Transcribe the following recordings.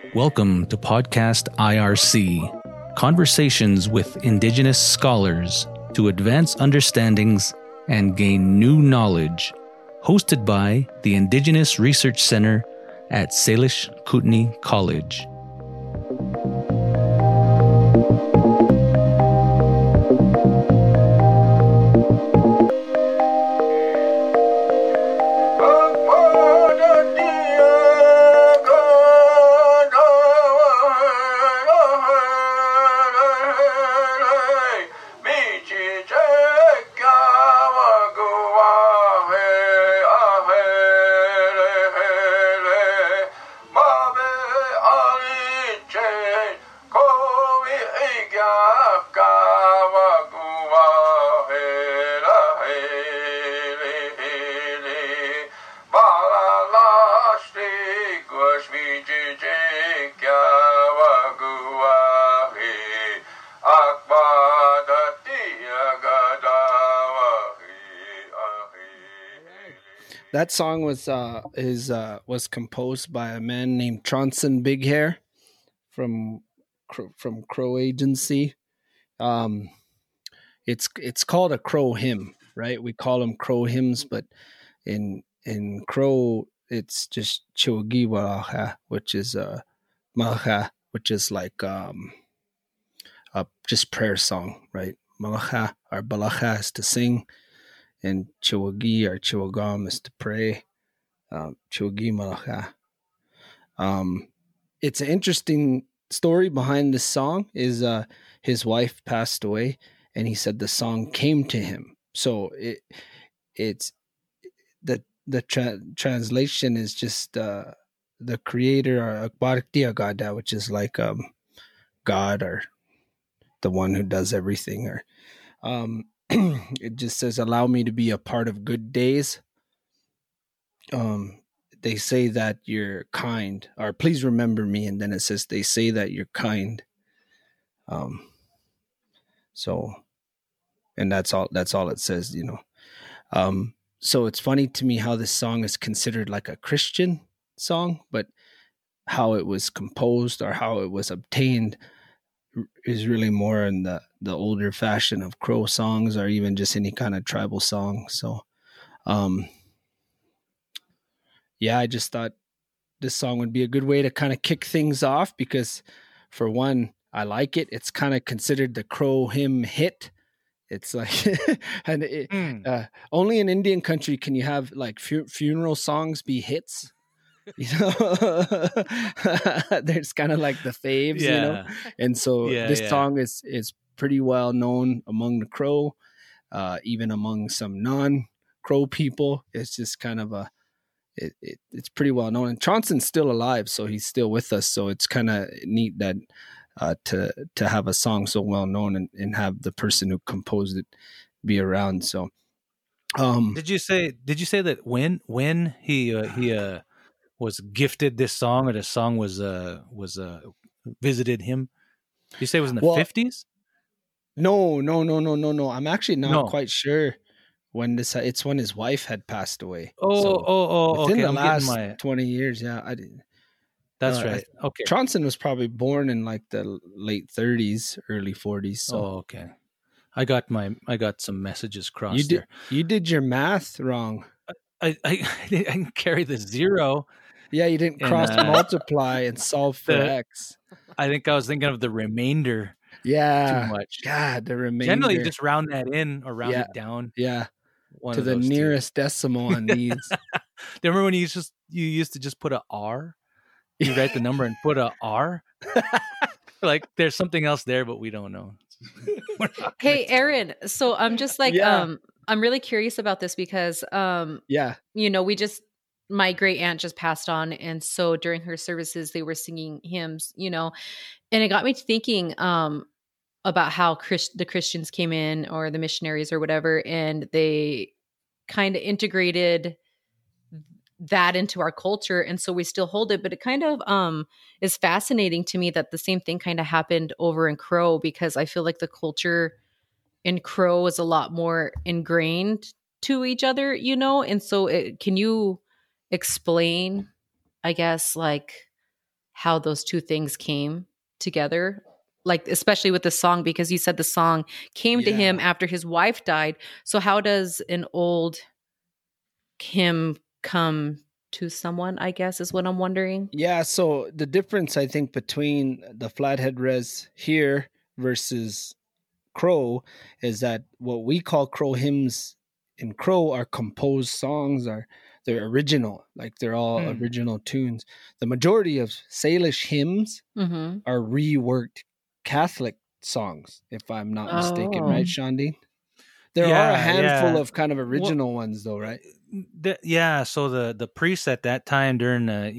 Welcome to Podcast IRC, conversations with Indigenous scholars to advance understandings and gain new knowledge, hosted by the Indigenous Research Center at Salish Kootenai College. That song was composed by a man named Tronson Big Hair from Crow Agency. It's called a Crow hymn, right? We call them Crow hymns, but in Crow it's just Chiwagi Walaha, which is Malacha, which is like a just prayer song, right? Malacha or Balacha is to sing, and Chiwagi or Chiwagam is to pray. Chiwagi Malacha. It's an interesting story behind this song. Is his wife passed away, and he said the song came to him. So it's the translation is just the creator or Akbar Tiagada, which is like God or the one who does everything, or it just says, allow me to be a part of good days. They say that you're kind, or please remember me. And then it says, they say that you're kind. So, and that's all it says, you know. So it's funny to me how this song is considered like a Christian song, but how it was composed or how it was obtained is really more in the older fashion of Crow songs, or even just any kind of tribal song. So, yeah, I just thought this song would be a good way to kind of kick things off because, for one, I like it. It's kind of considered the Crow hymn hit. It's like, and only in Indian country can you have like funeral songs be hits. You know, there's kind of like the faves, you know, and so this song is pretty well known among the Crow, even among some non-Crow people. It's just kind of it's pretty well known. And Tronson's still alive, so he's still with us. So it's kind of neat that to have a song so well known and have the person who composed it be around. So, did you say that when he was gifted this song, or the song was visited him? Did you say it was in the 50s? No. I'm actually not quite sure when it's when his wife had passed away. Within the last 20 years, yeah. I did. That's right. Okay. Tronson was probably born in like the late 30s, early 40s. So. Okay. I got some messages crossed there. You did your math wrong. I didn't carry the zero. Yeah, you didn't cross multiply and solve for X. I think I was thinking of the remainder. Yeah. Too much. God, the remainder. Generally, just round that in or round it down. Yeah. To the nearest decimal on these. Remember when you used to just put a R? You write the number and put a R? Like there's something else there, but we don't know. Hey, Aaron. So I'm just like, I'm really curious about this because, you know, my great aunt just passed on. And so during her services, they were singing hymns, you know, and it got me thinking about how the Christians came in, or the missionaries or whatever, and they kind of integrated that into our culture. And so we still hold it, but it kind of is fascinating to me that the same thing kind of happened over in Crow, because I feel like the culture in Crow is a lot more ingrained to each other, you know? And so can you explain, I guess, like how those two things came together, like especially with the song, because you said the song came to him after his wife died. So how does an old hymn come to someone, I guess, is what I'm wondering. Yeah, so the difference, I think, between the Flathead Res here versus Crow is that what we call Crow hymns in Crow are composed songs, they're original, like they're all original tunes. The majority of Salish hymns are reworked Catholic songs, if I'm not mistaken, right, Shandi? There are a handful of kind of original ones, though, right? So the priests at that time during the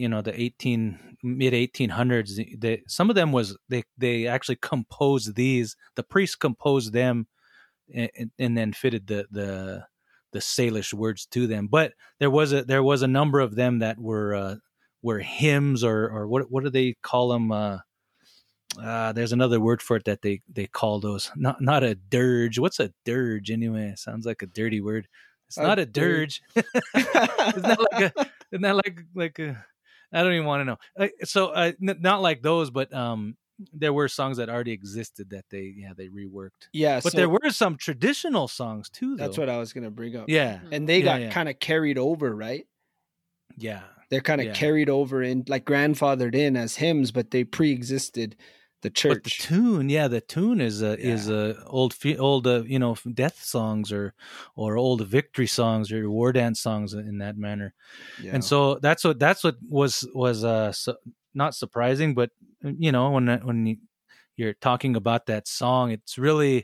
mid 1800s, some of them was they actually composed these. The priests composed them and then fitted the Salish words to them. But there was a number of them that were hymns or what do they call them? There's another word for it that they call those. Not a dirge. What's a dirge anyway? It sounds like a dirty word. It's not a dirge. Isn't that like a? I don't even want to know. Not like those, but there were songs that already existed that they reworked. Yeah, but there were some traditional songs too. Though. That's what I was gonna bring up. Yeah, and they got kind of carried over, right? Yeah, they're kind of carried over in, like grandfathered in as hymns, but they pre-existed the church. But the tune is old death songs or old victory songs or war dance songs in that manner. Yeah. And so that's what was not surprising, but when you're talking about that song, it's really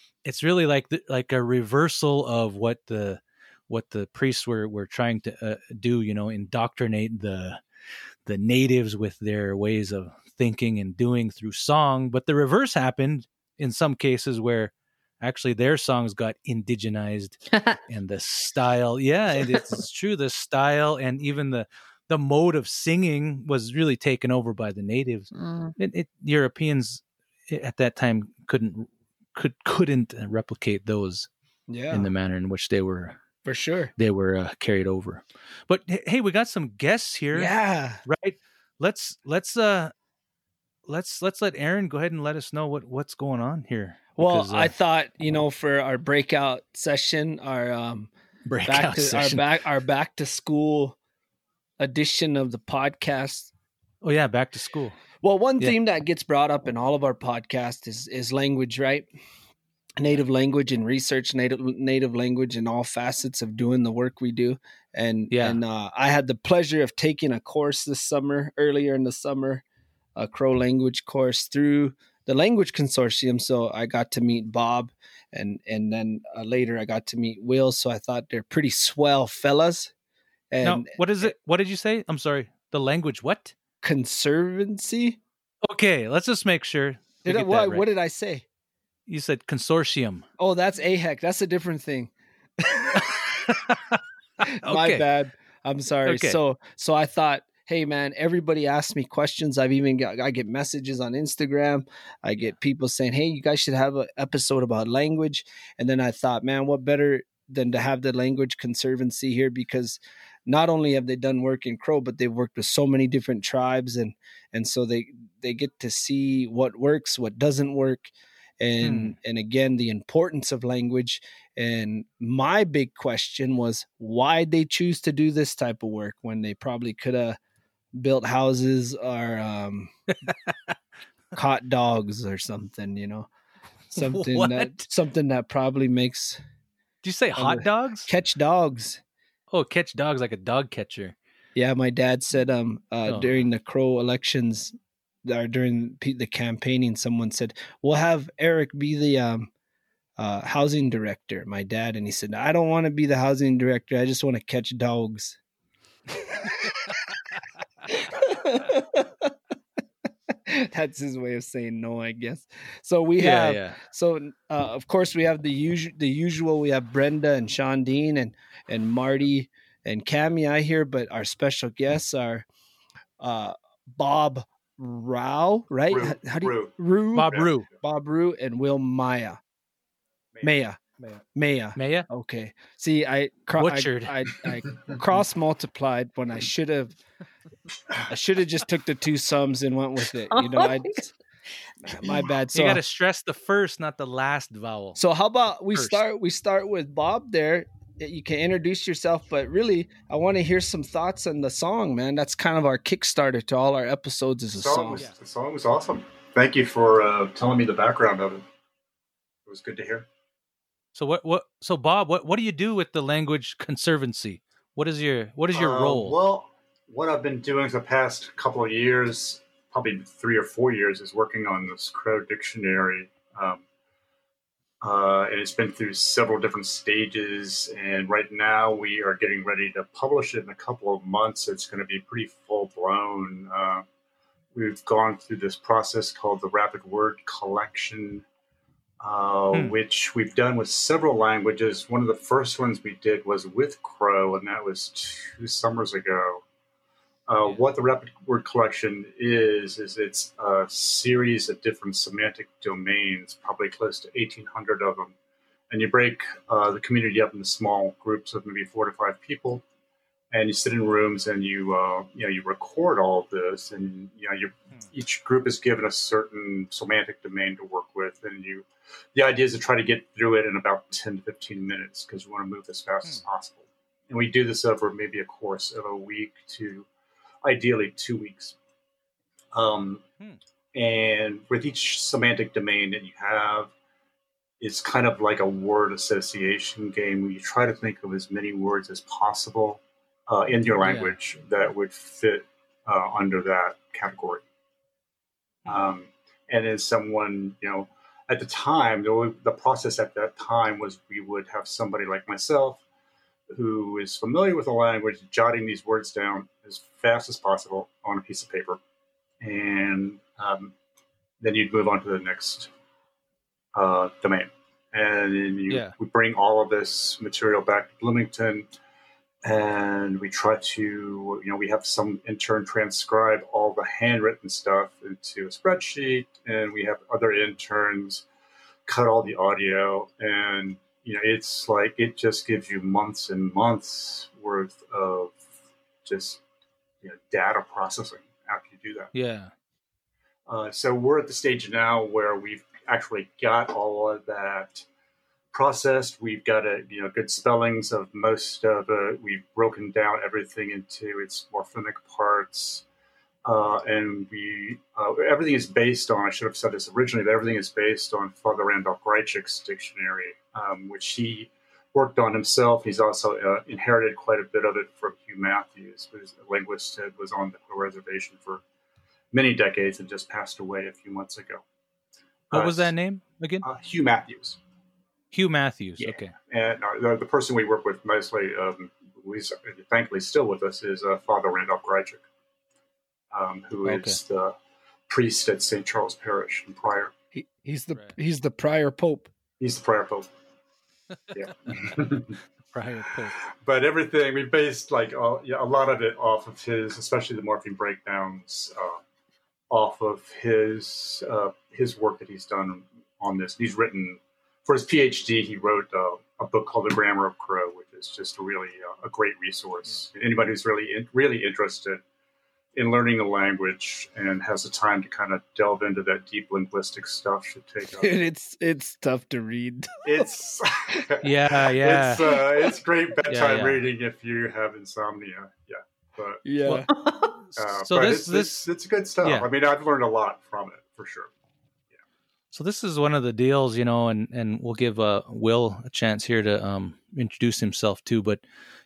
like a reversal of what the priests were trying to do, indoctrinate the natives with their ways of thinking and doing through song. But the reverse happened in some cases where actually their songs got indigenized and the style. Yeah, it's true. The style and even the mode of singing was really taken over by the natives. Europeans at that time couldn't replicate those in the manner in which they were. For sure. They were carried over. But hey, we got some guests here. Yeah. Right. Let's let Aaron go ahead and let us know what's going on here. Well, I thought, for our breakout session, our back to school edition of the podcast. Oh yeah, back to school. Well, one theme that gets brought up in all of our podcasts is language, right? Native language and research native language in all facets of doing the work we do. And I had the pleasure of taking a course earlier in the summer, a Crow language course through the Language Consortium. So I got to meet Bob and then later I got to meet Will. So I thought they're pretty swell fellas. And now, what is it? What did you say? I'm sorry. The Language what? Conservancy. Okay, let's just make sure. What did I say? You said consortium. Oh, that's AHEC. That's a different thing. My bad. I'm sorry. Okay. So I thought, hey man, everybody asks me questions. I get messages on Instagram. I get people saying, hey, you guys should have an episode about language. And then I thought, man, what better than to have the Language Conservancy here, because not only have they done work in Crow, but they've worked with so many different tribes. And so they get to see what works, what doesn't work. And again, the importance of language. And my big question was why they choose to do this type of work when they probably could have built houses or caught dogs or something, something that probably makes. Do you say hot dogs? Catch dogs. Oh, catch dogs like a dog catcher. Yeah, my dad said during the Crow elections, or during the campaigning, someone said, we'll have Eric be the housing director, my dad. And he said, I don't want to be the housing director. I just want to catch dogs. That's his way of saying no, I guess. So we have, of course we have the usual, we have Brenda and Shondine and Marty and Cammy I hear, but our special guests are Bob Rao, right? Rue. Rue. Bob Rue. Bob Rue and Will Maya. Maya. Okay. See, I cross multiplied when I should have just took the two sums and went with it. My bad. So you got to stress the first, not the last vowel. So how about we start with Bob there. You can introduce yourself, but really, I want to hear some thoughts on the song, man. That's kind of our Kickstarter to all our episodes is a song. The song was awesome. Thank you for telling me the background of it. It was good to hear. So So Bob, what do you do with the Language Conservancy? What is your role? Well, what I've been doing for the past couple of years, probably 3 or 4 years, is working on this Crow dictionary. And it's been through several different stages, and right now we are getting ready to publish it in a couple of months. It's going to be pretty full-blown. We've gone through this process called the Rapid Word Collection, which we've done with several languages. One of the first ones we did was with Crow, and that was 2 summers ago. What the Rapid Word Collection is it's a series of different semantic domains, probably close to 1,800 of them. And you break the community up into small groups of maybe 4 to 5 people, and you sit in rooms and you record all of this, and each group is given a certain semantic domain to work with, and the idea is to try to get through it in about 10 to 15 minutes because you want to move as fast as possible. And we do this over maybe a course of a week to ideally 2 weeks. And with each semantic domain that you have, it's kind of like a word association game where you try to think of as many words as possible in your language that would fit under that category. And as someone, at the time, the process at that time was we would have somebody like myself who is familiar with the language, jotting these words down as fast as possible on a piece of paper. And then you'd move on to the next domain. And then we bring all of this material back to Bloomington, and we try to, we have some intern transcribe all the handwritten stuff into a spreadsheet, and we have other interns cut all the audio, and it's like it just gives you months and months worth of just data processing after you do that. Yeah. So we're at the stage now where we've actually got all of that processed. We've got good spellings of most of it. We've broken down everything into its morphemic parts. And everything is based on, I should have said this originally, but everything is based on Father Randolph Greichik's dictionary, which he worked on himself. He's also inherited quite a bit of it from Hugh Matthews, who's a linguist that was on the reservation for many decades and just passed away a few months ago. What was that name again? Hugh Matthews. Hugh Matthews, yeah. Okay. And the person we work with mostly, who's thankfully still with us, is Father Randolph Greichik. Who is the priest at St. Charles Parish in Prior. He's the prior pope. He's the prior pope. Yeah. Prior pope. But everything we based a lot of it off of his, especially the morpheme breakdowns, off of his work that he's done on this. He's written for his PhD. He wrote a book called The Grammar of Crow, which is just really a great resource. Yeah. Anybody who's really interested in learning the language and has the time to kind of delve into that deep linguistic stuff should take up. It's tough to read. It's yeah. It's great bedtime reading if you have insomnia. Yeah, but so but it's good stuff. Yeah. I mean, I've learned a lot from it for sure. Yeah. So this is one of the deals, and we'll give Will a chance here to introduce himself too. But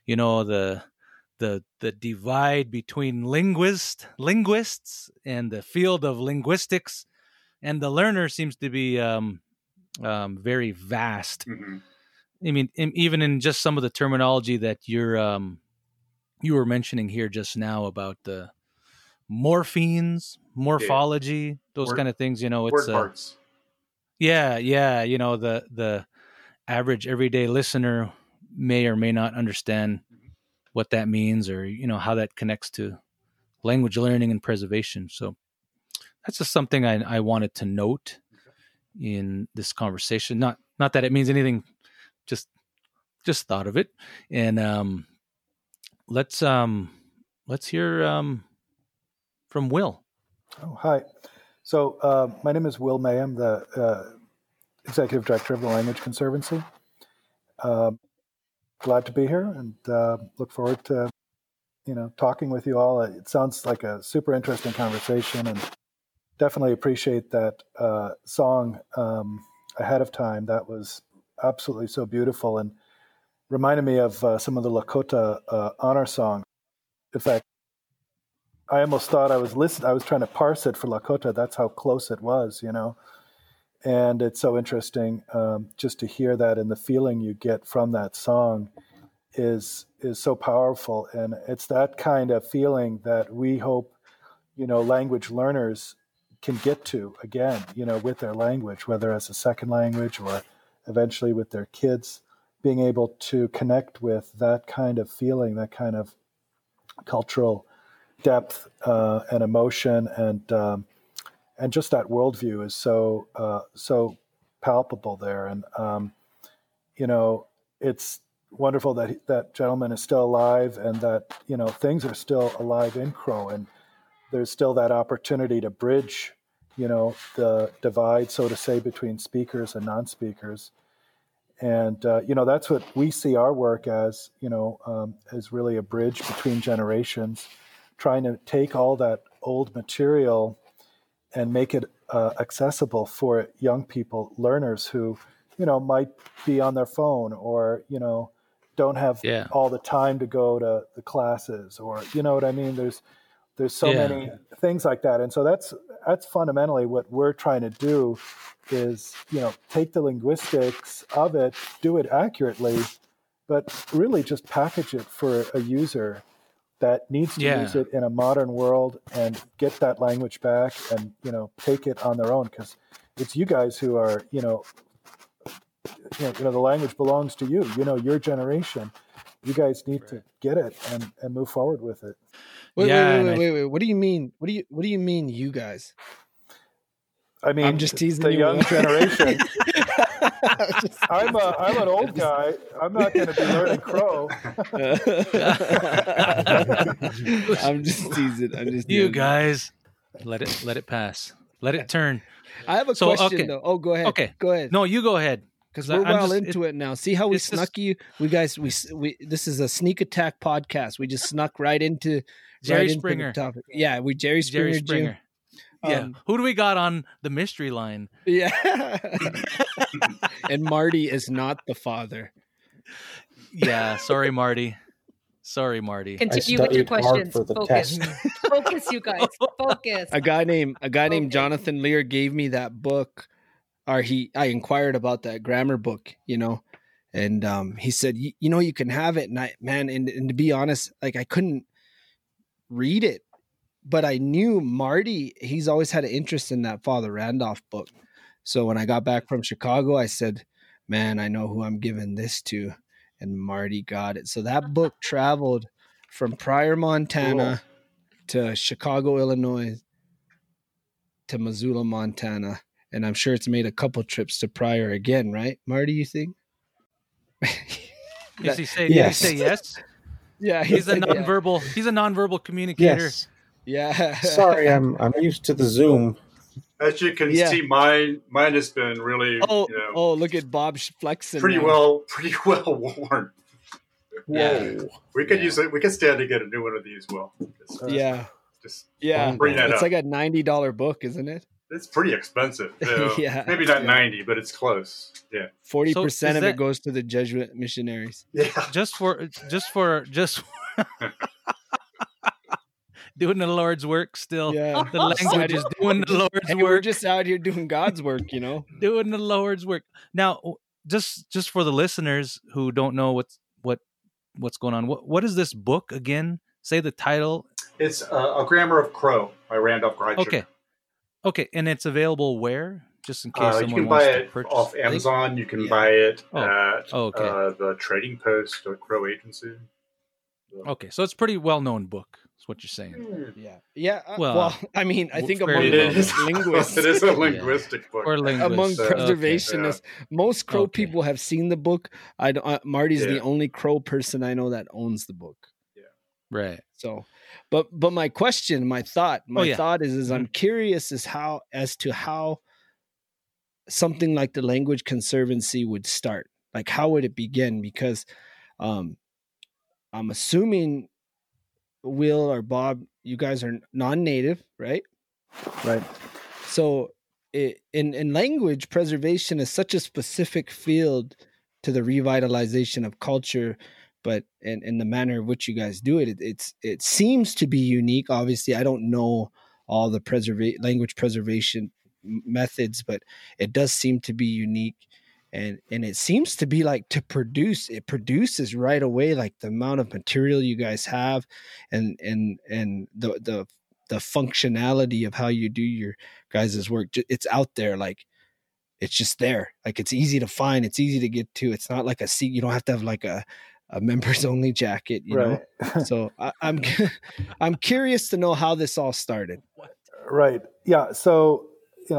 the divide between linguists and the field of linguistics and the learner seems to be very vast. Mm-hmm. I mean, even in just some of the terminology that you were mentioning here just now about the morphemes, morphology, those kind of things. It's word parts. Yeah. The average everyday listener may or may not understand what that means, or how that connects to language learning and preservation. So that's just something I wanted to note in this conversation. Not that it means anything just thought of it. And let's hear from Will. Oh, hi. So my name is Will May. I'm the Executive Director of the Language Conservancy. Glad to be here and look forward to talking with you all. It sounds like a super interesting conversation, and definitely appreciate that song ahead of time. That was absolutely so beautiful and reminded me of some of the Lakota honor songs. In fact, I almost thought I was trying to parse it for Lakota. That's how close it was, And it's so interesting just to hear that, and the feeling you get from that song is so powerful. And it's that kind of feeling that we hope, language learners can get to again, with their language, whether as a second language or eventually with their kids, being able to connect with that kind of feeling, that kind of cultural depth and emotion, and just that worldview is so palpable there. And it's wonderful that that gentleman is still alive, and that things are still alive in Crow, and there's still that opportunity to bridge the divide, so to say, between speakers and non-speakers. And that's what we see our work as, as really a bridge between generations, trying to take all that old material and make it accessible for young people, learners who, might be on their phone or, don't have all the time to go to the classes, or, you know what I mean? There's so many things like that. And so that's fundamentally what we're trying to do is, take the linguistics of it, do it accurately, but really just package it for a user that needs to use it in a modern world and get that language back and, take it on their own. Because it's you guys who are, the language belongs to you, your generation. You guys need to get it and move forward with it. Wait. What do you mean? What do you mean, you guys? I mean, I'm just teasing the you. Young generation. I'm an old guy. I'm not going to be learning Crow. I'm just teasing. You guys, let it pass. Let it turn. I have a question though. Oh, go ahead. Okay, go ahead. No, you go ahead. Because we're into it now. See how we snuck you? We this is a sneak attack podcast. We just snuck right into Jerry Springer. Into the topic. Yeah, we Jerry Springer. Who do we got on the mystery line? Yeah. And Marty is not the father. Yeah, sorry, Marty. Continue with your questions. Focus, you guys. Focus. A guy named Jonathan Lear gave me that book. I inquired about that grammar book, and he said, you can have it. And and to be honest, like, I couldn't read it, but I knew Marty, he's always had an interest in that Father Randolph book. So when I got back from Chicago, I said, man, I know who I'm giving this to. And Marty got it. So that book traveled from Pryor, Montana to Chicago, Illinois to Missoula, Montana. And I'm sure it's made a couple trips to Pryor again, right, Marty, you think? Did he say yes? Yeah. He's a nonverbal communicator. Yes. Yeah. Sorry, I'm used to the Zoom. As you can see, mine has been really. Look at Bob flexing. Pretty well worn. Yeah. We could use it. We could stand to get a new one of these. Well. Bring that up. It's like a $90 book, isn't it? It's pretty expensive. Maybe not 90, but it's close. Yeah. 40% of it goes to the Jesuit missionaries. Yeah. Just for doing the Lord's work still. Yeah. The language is doing the Lord's work. We're just out here doing God's work, Doing the Lord's work. Now, just for the listeners who don't know what's going on, what is this book again? Say the title. It's A Grammar of Crow by Randolph Greicher. Okay, and it's available where? Just in case someone you can wants buy to it purchase. off Amazon. You can buy it at okay. the Trading Post or Crow Agency. Okay, so it's a pretty well-known book. Is what you're saying. Yeah. Well, I mean, I think among linguists, it is a linguistic book. Or among preservationists, most Crow people have seen the book. Marty's the only Crow person I know that owns the book. Yeah. Right. So, but my question, my thought is I'm curious as to how something like the Language Conservancy would start. Like, how would it begin? Because I'm assuming Will or Bob, you guys are non-native, right? Right. So in language, preservation is such a specific field to the revitalization of culture, but in the manner in which you guys do it, it seems to be unique. Obviously, I don't know all the language preservation methods, but it does seem to be unique. And it seems to be like it produces right away, like the amount of material you guys have and the functionality of how you do your guys' work. It's out there. Like, it's just there. Like, it's easy to find. It's easy to get to. It's not like a seat. You don't have to have like a members only jacket, you know? So I'm curious to know how this all started. Right. Yeah. So,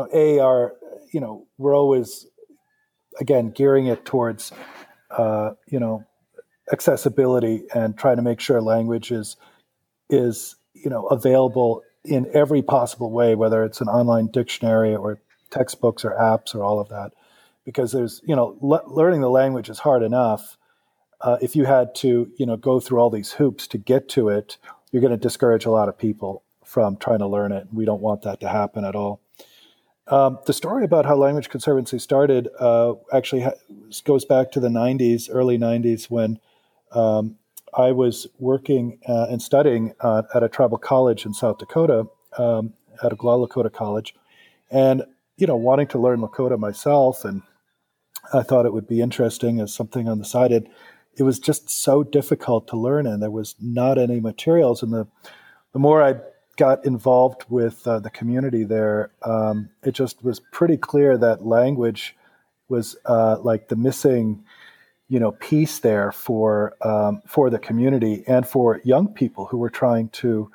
we're always, again, gearing it towards, accessibility and trying to make sure language is available in every possible way, whether it's an online dictionary or textbooks or apps or all of that. Because there's, learning the language is hard enough. If you had to, go through all these hoops to get to it, you're going to discourage a lot of people from trying to learn it. We don't want that to happen at all. The story about how Language Conservancy started actually goes back to the early 90s, when I was working and studying at a tribal college in South Dakota, at Oglala Lakota College, and wanting to learn Lakota myself, and I thought it would be interesting as something on the side. It was just so difficult to learn, and there was not any materials. And the more I got involved with the community there, it just was pretty clear that language was like the missing, piece there for the community and for young people who were trying to,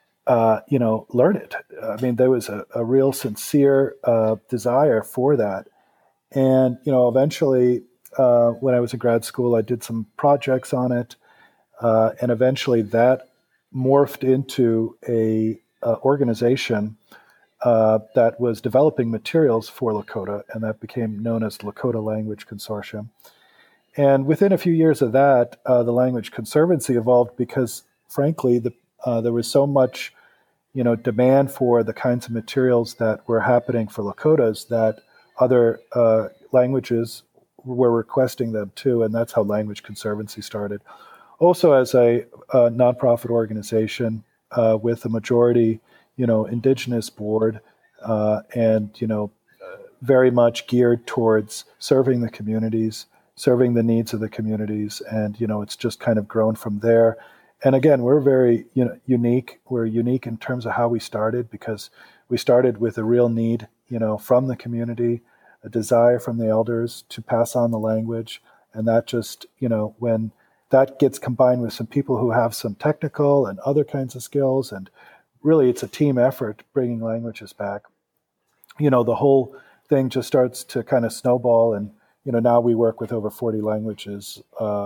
learn it. I mean, there was a real sincere desire for that. And, eventually, when I was in grad school, I did some projects on it. And eventually that morphed into a organization that was developing materials for Lakota, and that became known as the Lakota Language Consortium. And within a few years of that, the Language Conservancy evolved because, frankly, there was so much, demand for the kinds of materials that were happening for Lakotas that other languages were requesting them too, and that's how Language Conservancy started. Also, as a nonprofit organization with a majority, Indigenous board, and very much geared towards serving the communities, serving the needs of the communities, and it's just kind of grown from there. And again, we're very unique. We're unique in terms of how we started, because we started with a real need, from the community, a desire from the elders to pass on the language, and that just when that gets combined with some people who have some technical and other kinds of skills, and really it's a team effort bringing languages back. The whole thing just starts to kind of snowball, and now we work with over 40 languages,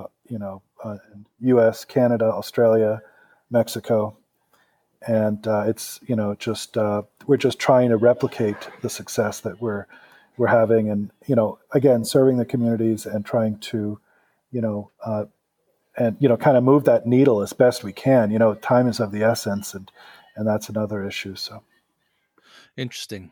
U.S., Canada, Australia, Mexico, and it's just we're just trying to replicate the success that we're having, and again, serving the communities and trying to kind of move that needle as best we can. Time is of the essence, and that's another issue. So interesting.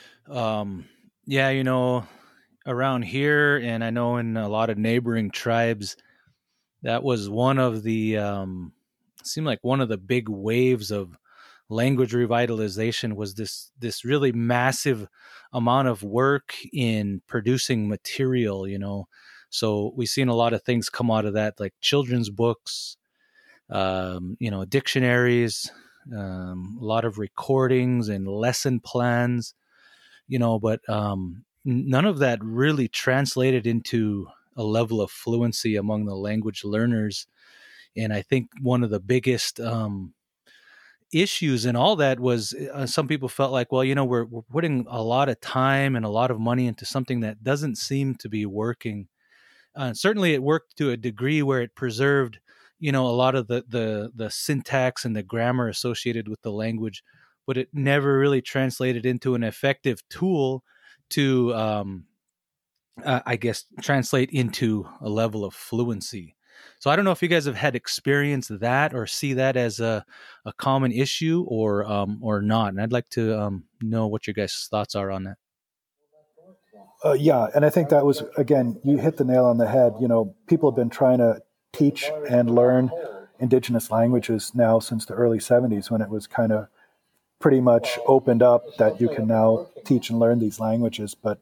Around here, and I know in a lot of neighboring tribes, that was one of the seemed like one of the big waves of language revitalization was this really massive amount of work in producing material, So we've seen a lot of things come out of that, like children's books, dictionaries, a lot of recordings and lesson plans, but none of that really translated into a level of fluency among the language learners. And I think one of the biggest issues and all that was some people felt like, well, we're putting a lot of time and a lot of money into something that doesn't seem to be working. Certainly it worked to a degree where it preserved, a lot of the syntax and the grammar associated with the language, but it never really translated into an effective tool to, I guess, translate into a level of fluency. So I don't know if you guys have had experienced that or see that as a common issue or not. And I'd like to know what your guys' thoughts are on that. Yeah, and I think that was, again, you hit the nail on the head. People have been trying to teach and learn indigenous languages now since the early 70s, when it was kind of pretty much opened up that you can now teach and learn these languages. But,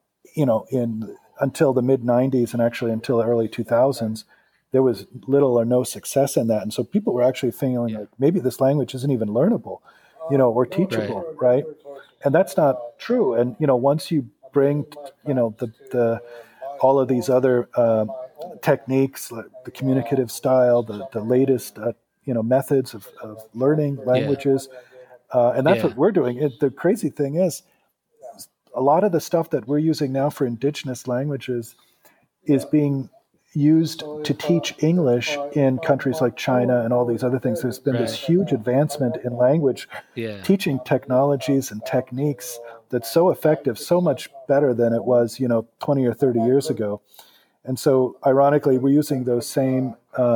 until the mid 90s and actually until the early 2000s, there was little or no success in that. And so people were actually feeling like maybe this language isn't even learnable, or teachable, right? And that's not true. And, once you bring, the all of these other techniques, like the communicative style, the latest, methods of learning languages, and that's what we're doing. The crazy thing is, a lot of the stuff that we're using now for indigenous languages is being used to teach English in countries like China and all these other things. There's been this huge advancement in language teaching technologies and techniques that's so effective, so much better than it was, 20 or 30 years ago. And so ironically, we're using those same,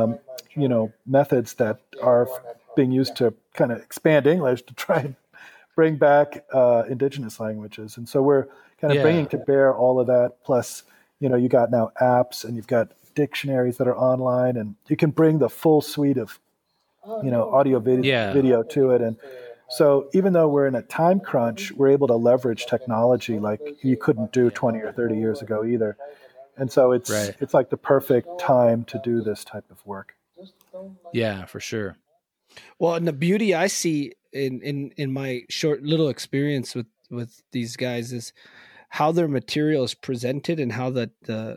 methods that are being used to kind of expand English to try and bring back indigenous languages. And so we're kind of bringing to bear all of that. Plus, you got now apps and you've got dictionaries that are online, and you can bring the full suite of, audio video to it. And so even though we're in a time crunch, we're able to leverage technology like you couldn't do 20 or 30 years ago either. And so it's like the perfect time to do this type of work. Yeah, for sure. Well, and the beauty I see in my short little experience with these guys is how their material is presented and how the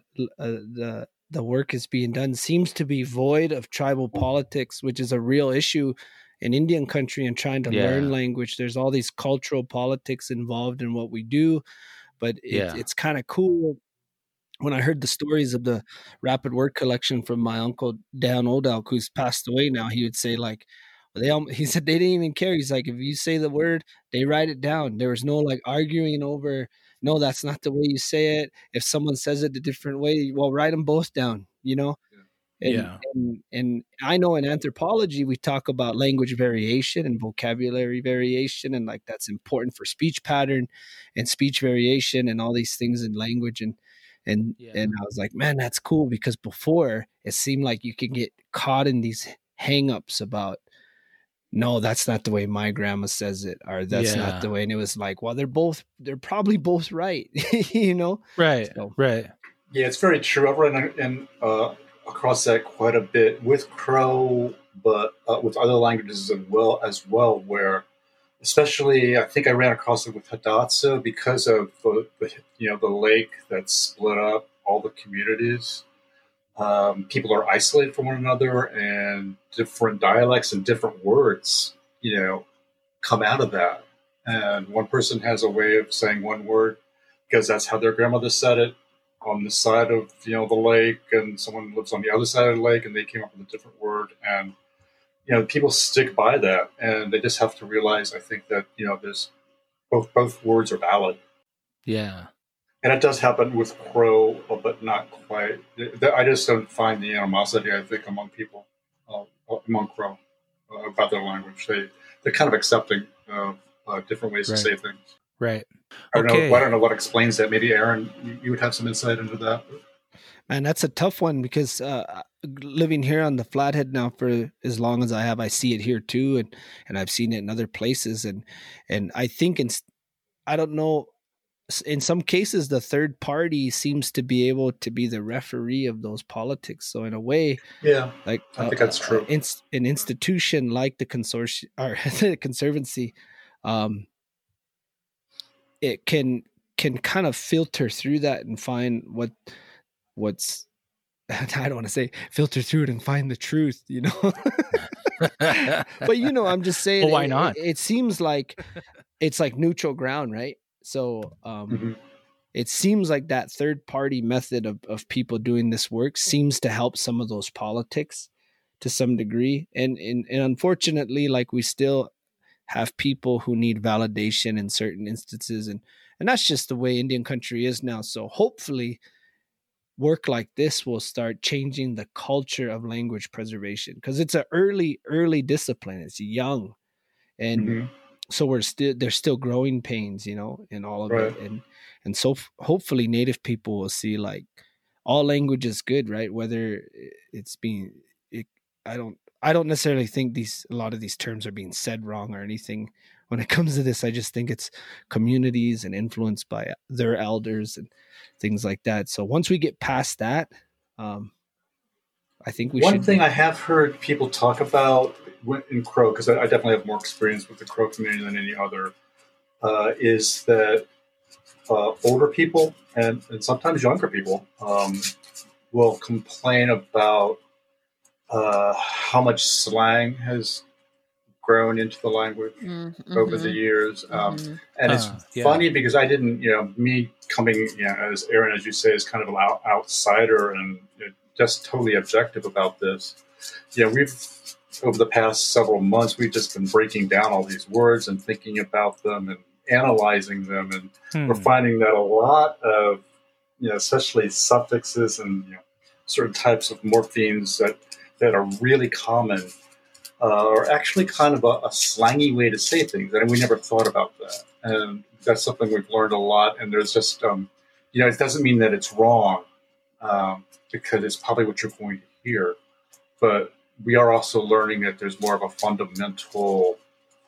work is being done seems to be void of tribal politics, which is a real issue in Indian country and trying to learn language. There's all these cultural politics involved in what we do, but it's kind of cool. When I heard the stories of the rapid word collection from my uncle Dan Odalk, who's passed away now, he would say like, he said they didn't even care. He's like, if you say the word, they write it down. There was no like arguing over, no, that's not the way you say it. If someone says it a different way, well, write them both down, And I know in anthropology, we talk about language variation and vocabulary variation, and like that's important for speech pattern and speech variation and all these things in language. And I was like, man, that's cool, because before it seemed like you could get caught in these hangups about, no, that's not the way my grandma says it, or that's not the way. And it was like, well, they're probably both right, Right. So. Right. Yeah, it's very true. I've run across that quite a bit with Crow, but with other languages as well, where especially I think I ran across it with Hidatsa because of the lake that split up all the communities. People are isolated from one another, and different dialects and different words, come out of that. And one person has a way of saying one word because that's how their grandmother said it on this side of, the lake, and someone lives on the other side of the lake and they came up with a different word. And, people stick by that, and they just have to realize, I think, that, there's both words are valid. Yeah. And it does happen with Crow, but not quite. I just don't find the animosity, I think, among people, among Crow, about their language. They're kind of accepting of different ways to say things. Right. I don't know what explains that. Maybe, Aaron, you would have some insight into that. Man, that's a tough one, because living here on the Flathead now for as long as I have, I see it here too, and I've seen it in other places. And I think I don't know, in some cases, the third party seems to be able to be the referee of those politics. So in a way, like I think that's true. An institution like the consortium or the Conservancy, it can kind of filter through that and find what's I don't want to say filter through it and find the truth, you know. But I'm just saying, well, why not? It seems like it's like neutral ground, right? So it seems like that third party method of people doing this work seems to help some of those politics to some degree. And unfortunately, like, we still have people who need validation in certain instances. And that's just the way Indian country is now. So hopefully work like this will start changing the culture of language preservation, because it's an early discipline. It's young. And so there's still growing pains, in all of it. And so hopefully Native people will see, like, all language is good, right? Whether it's I don't necessarily think a lot of these terms are being said wrong or anything when it comes to this. I just think it's communities and influenced by their elders and things like that. So once we get past that, I think One thing I have heard people talk about in Crow, because I definitely have more experience with the Crow community than any other, is that older people and sometimes younger people will complain about how much slang has grown into the language over the years. And it's funny because I didn't, me coming, as Aaron, as you say, is kind of an outsider and just totally objective about this. We've, over the past several months, we've just been breaking down all these words and thinking about them and analyzing them. And we're finding that a lot of, especially suffixes and certain types of morphemes that are really common are actually kind of a slangy way to say things. And we never thought about that. And that's something we've learned a lot. And there's just, it doesn't mean that it's wrong because it's probably what you're going to hear. But we are also learning that there's more of a fundamental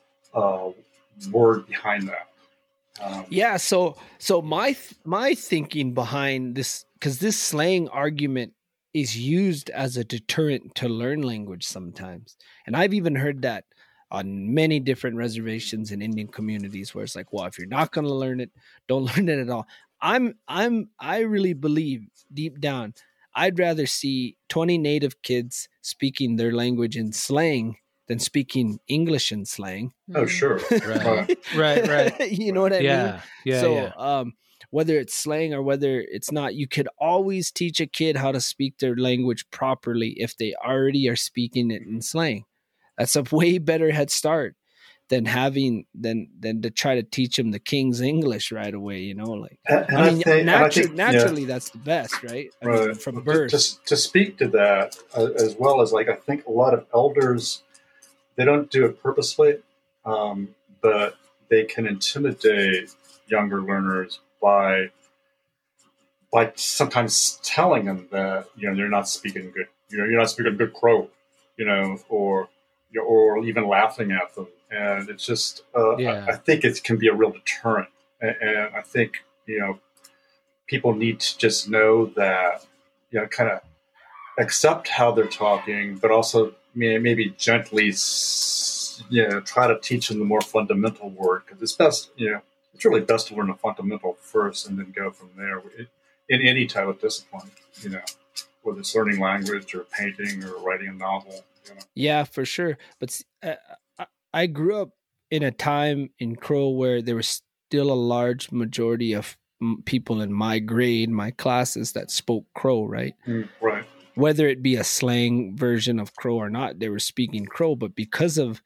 word behind that. So my thinking behind this, because this slang argument is used as a deterrent to learn language sometimes. And I've even heard that on many different reservations in Indian communities, where it's like, well, if you're not going to learn it, don't learn it at all. I really believe deep down, I'd rather see 20 Native kids speaking their language in slang than speaking English in slang. Oh, sure. Right. You know what I mean? Yeah. So, whether it's slang or whether it's not, you could always teach a kid how to speak their language properly if they already are speaking it in slang. That's a way better head start than to try to teach them the King's English right away. Naturally, that's the best, right? I mean, from birth. To speak to that, as well as, like, I think a lot of elders, they don't do it purposely, but they can intimidate younger learners by sometimes telling them that they're not speaking good, you're not speaking good Crow, or even laughing at them, and it's just I think it can be a real deterrent, and I think people need to just know that kind of accept how they're talking, but also maybe gently try to teach them the more fundamental word, because it's best it's really best to learn a fundamental first and then go from there in any type of discipline, whether it's learning language or painting or writing a novel. Yeah, for sure. But I grew up in a time in Crow where there was still a large majority of people in my grade, my classes, that spoke Crow, right? Right. Whether it be a slang version of Crow or not, they were speaking Crow, but because of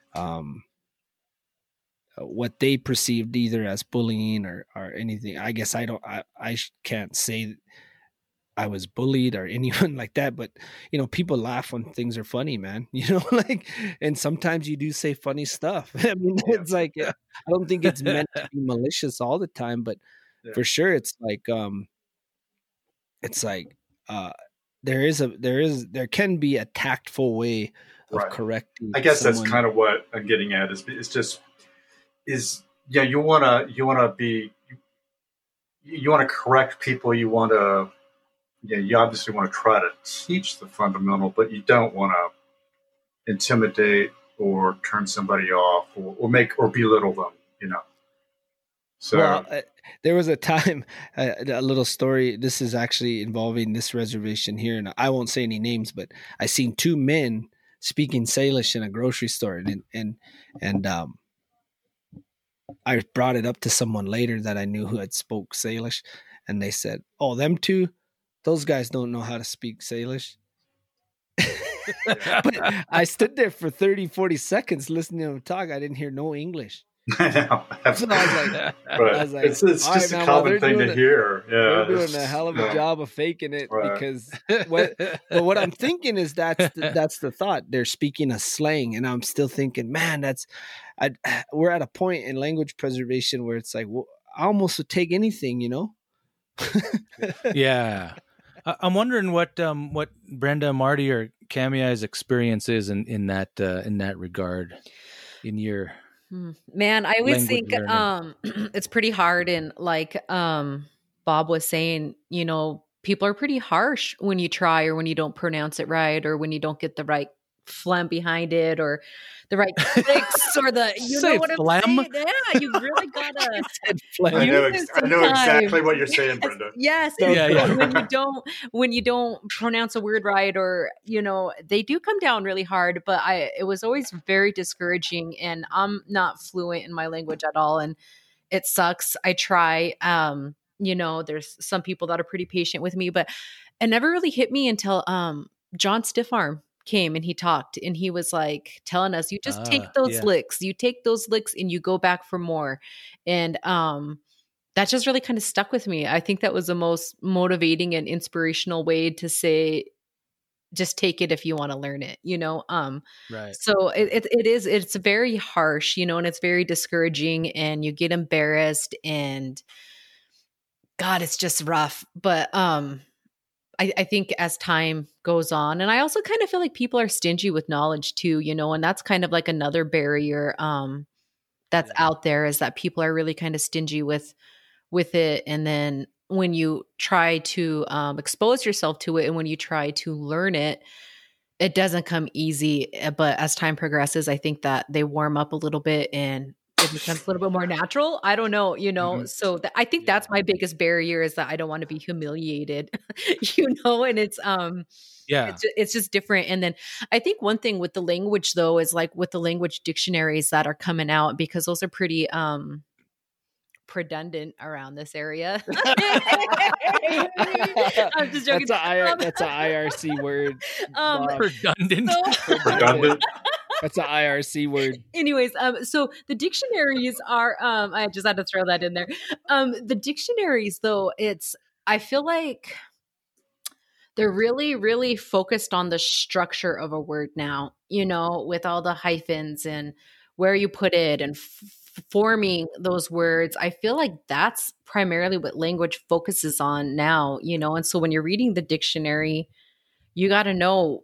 what they perceived either as bullying or anything. I guess I can't say I was bullied or anyone like that, but people laugh when things are funny, man, and sometimes you do say funny stuff. I mean, it's like, I don't think it's meant to be malicious all the time, but for sure it's like, there can be a tactful way of correcting. I guess that's kind of what I'm getting at you want to correct people. You want to, you obviously want to try to teach the fundamental, but you don't want to intimidate or turn somebody off or belittle them, So well, there was a time, a little story. This is actually involving this reservation here, and I won't say any names, but I seen two men speaking Salish in a grocery store, and I brought it up to someone later that I knew who had spoke Salish, and they said, "Oh, them two, those guys don't know how to speak Salish." But I stood there for 30, 40 seconds listening to him talk. I didn't hear no English. I know. So I was like, it's just a common thing to hear. Yeah, they're doing a hell of a job of faking it, because what I'm thinking is that's the thought. They're speaking a slang, and I'm still thinking, man, we're at a point in language preservation where it's like, well, I almost would take anything, you know? Yeah. I'm wondering what Brenda, Marty, or Kamiai's experience is in that regard. In your man, I always think it's pretty hard, and like Bob was saying, you know, people are pretty harsh when you try, or when you don't pronounce it right, or when you don't get the right phlegm behind it, or the right clicks, or the know what I'm saying? Yeah, you really gotta. I know exactly what you're saying, Brenda. Yes, when you don't pronounce a word right, or you know, they do come down really hard. But it was always very discouraging, and I'm not fluent in my language at all, and it sucks. I try. You know, there's some people that are pretty patient with me, but it never really hit me until John Stiffarm came and he talked, and he was like telling us, you just take those licks, and you go back for more. And that just really kind of stuck with me. I think that was the most motivating and inspirational way to say, just take it if you want to learn it, you know? Right. So it's very harsh, you know, and it's very discouraging, and you get embarrassed, and God, it's just rough. But I think as time goes on, and I also kind of feel like people are stingy with knowledge too, you know, and that's kind of like another barrier that's out there, is that people are really kind of stingy with it. And then when you try to expose yourself to it, and when you try to learn it, it doesn't come easy. But as time progresses, I think that they warm up a little bit, and it becomes a little bit more natural. I don't know, you know, so I think that's my biggest barrier, is that I don't want to be humiliated, you know, and it's just different. And then I think one thing with the language though, is like with the language dictionaries that are coming out, because those are pretty redundant around this area. I'm just joking. That's an IRC word. Redundant. Redundant. That's an IRC word. Anyways, so the dictionaries are, I just had to throw that in there. The dictionaries though, I feel like they're really, really focused on the structure of a word now, you know, with all the hyphens and where you put it, and forming those words. I feel like that's primarily what language focuses on now, you know? And so when you're reading the dictionary, you got to know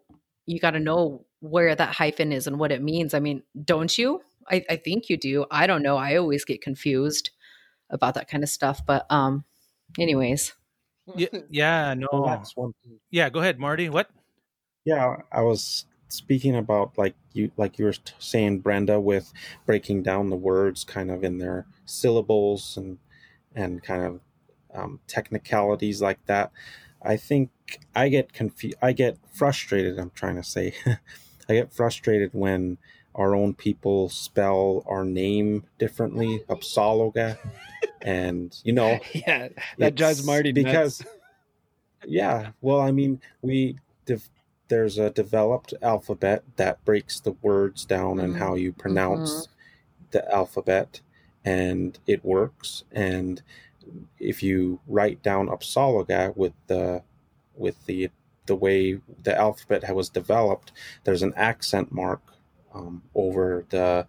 where that hyphen is and what it means. I mean, don't you? I think you do. I don't know. I always get confused about that kind of stuff. But anyways. Yeah, no. Well, that's one thing. Yeah, go ahead, Marty. What? Yeah, I was speaking about like you were saying, Brenda, with breaking down the words kind of in their syllables and kind of technicalities like that. I think I get confused. I get frustrated. I'm trying to say, I get frustrated when our own people spell our name differently, Upsaloga, and you know, yeah, that drives Marty because, nuts. Yeah, well, I mean, there's a developed alphabet that breaks the words down and how you pronounce the alphabet, and it works. And if you write down Upsaloga with the way the alphabet was developed, there's an accent mark over the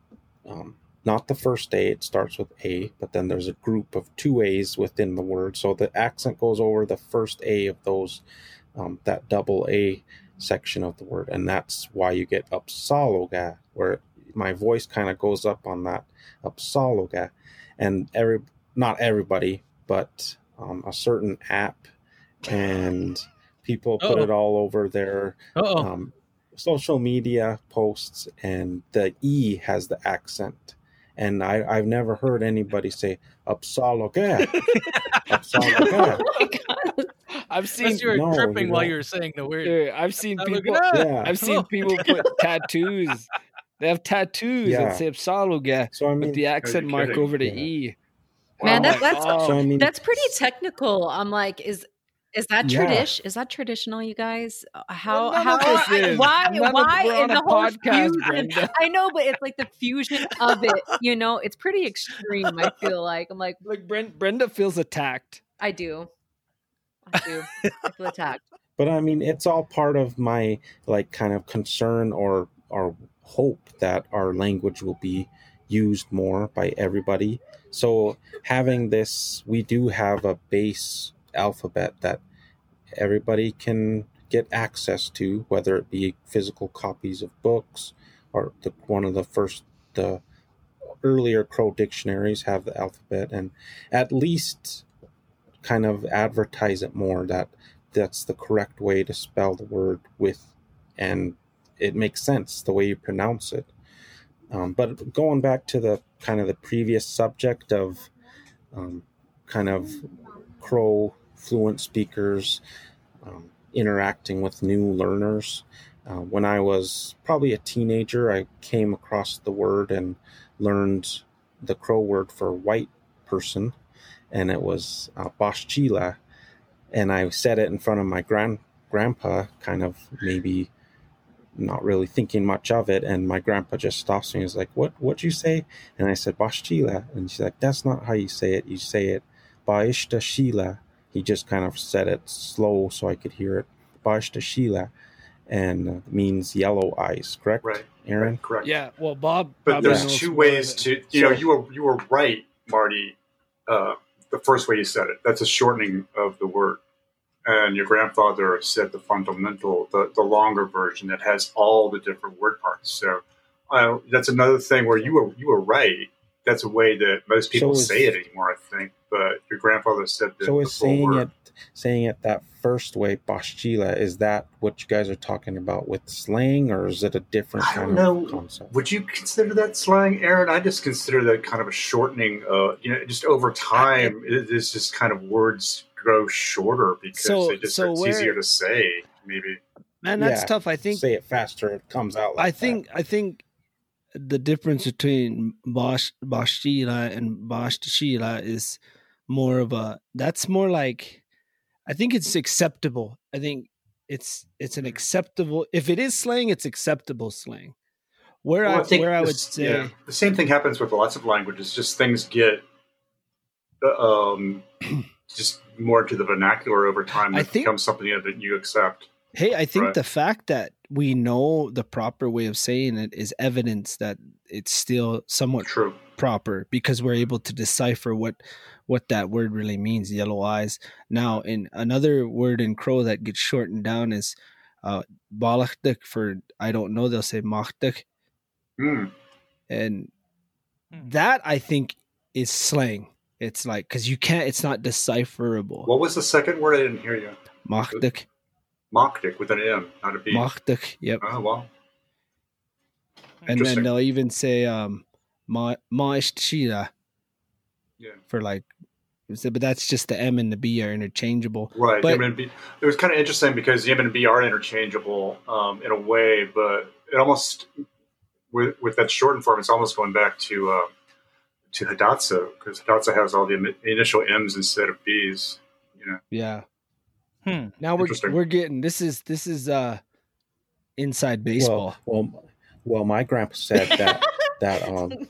not the first A. It starts with A, but then there's a group of two A's within the word, so the accent goes over the first A of those, that double A section of the word, and that's why you get Upsaloga, where my voice kind of goes up on that Upsaloga. And not everybody, but a certain app and people put it all over their social media posts, and the E has the accent, And I've never heard anybody say Upsaloga. Upsaloga. Oh my God. I've seen you were tripping while you were saying the word. Dude, I've seen people. I've seen people put tattoos. They have tattoos that say Upsaloga with the accent mark over the E. Man, that's pretty technical. I'm like, is that tradition? Is that traditional, you guys? Why in the whole fusion? I know, but it's like the fusion of it. You know, it's pretty extreme. I feel like I'm like Brenda feels attacked. I do. I feel attacked. But I mean, it's all part of my like kind of concern or hope that our language will be used more by everybody. So having this, we do have a base alphabet that everybody can get access to, whether it be physical copies of books or the earlier Crow dictionaries have the alphabet, and at least kind of advertise it more that that's the correct way to spell the word with, and it makes sense the way you pronounce it. But going back to the kind of the previous subject of kind of Crow fluent speakers interacting with new learners, when I was probably a teenager, I came across the word and learned the Crow word for white person, and it was Bashchila, and I said it in front of my grandpa, kind of maybe not really thinking much of it, and my grandpa just stops me and is like, what'd you say? And I said Bashchila, and she's like, that's not how you say it, you say it Baishta Shila. He just kind of said it slow so I could hear it, Baishta Shila, and means yellow eyes, correct? Right, Aaron? Right, correct. Yeah, well, Bob. But there's two ways to, you were right, Marty. The first way you said it, that's a shortening of the word. And your grandfather said the fundamental, the longer version that has all the different word parts. So that's another thing where you were right. That's a way that most people say it anymore, I think. But your grandfather said the full word. Saying it that first way, Bashchila, is that what you guys are talking about with slang, or is it a different kind of concept? Would you consider that slang, Aaron? I just consider that kind of a shortening. Just over time, it's just kind of words grow shorter because it's easier to say. Maybe. Man, that's tough. I think say it faster, it comes out. Like I think the difference between Bashchila and Bashchila is more of that's more like, I think it's acceptable. I think it's an acceptable, if it is slang, it's acceptable slang. I would say the same thing happens with lots of languages. Just things get just more to the vernacular over time. It becomes something that you accept. Hey, I think the fact that we know the proper way of saying it is evidence that it's still somewhat proper, because we're able to decipher what that word really means, yellow eyes. Now, in another word in Crow that gets shortened down is balachtik, for I don't know, they'll say machtik. And that, I think, is slang. It's like, because it's not decipherable. What was the second word? I didn't hear you. Machtik. Machtik with an M, not a B. Machtik, yep. Oh, wow. And then they'll even say ma'ishtshira. Yeah. For like, but that's just the M and the B are interchangeable. Right. But, M and B. It was kind of interesting because the M and B are interchangeable in a way, but it almost, with that shortened form, it's almost going back to Hidatsa, because Hidatsa has all the initial M's instead of B's. Yeah. Now we're getting, this is inside baseball. Well, my grandpa said that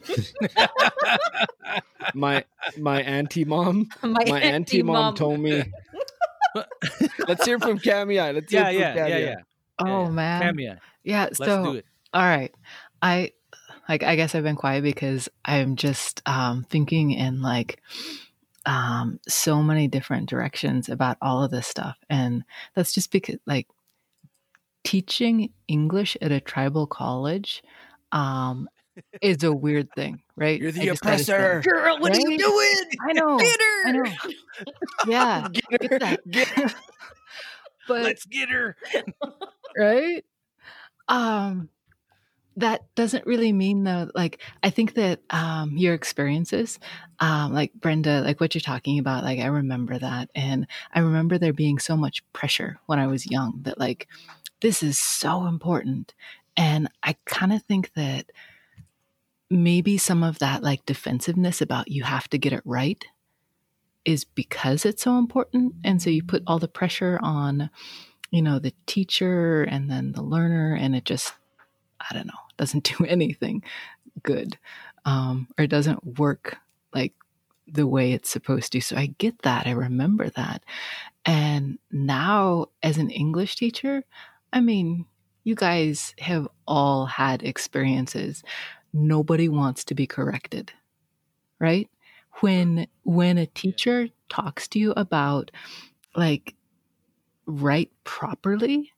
my auntie mom told me. Let's hear from Camia. Let's hear from Camia. Oh man, Camia. Yeah. Let's do it. All right. I guess I've been quiet because I'm just thinking in like so many different directions about all of this stuff, and that's just because like teaching English at a tribal college is a weird thing, right? You're the oppressor. Girl, what are you doing? I know. Get her. I know. Yeah. Get her. But let's get her. Right? that doesn't really mean though, like, I think that your experiences, like Brenda, like what you're talking about, like I remember that. And I remember there being so much pressure when I was young that like, this is so important. And I kind of think that maybe some of that like defensiveness about you have to get it right is because it's so important. And so you put all the pressure on, you know, the teacher and then the learner, and it just, I don't know, doesn't do anything good, or it doesn't work like the way it's supposed to. So I get that. I remember that. And now as an English teacher, I mean, you guys have all had experiences. Nobody wants to be corrected, right? When a teacher talks to you about like write properly,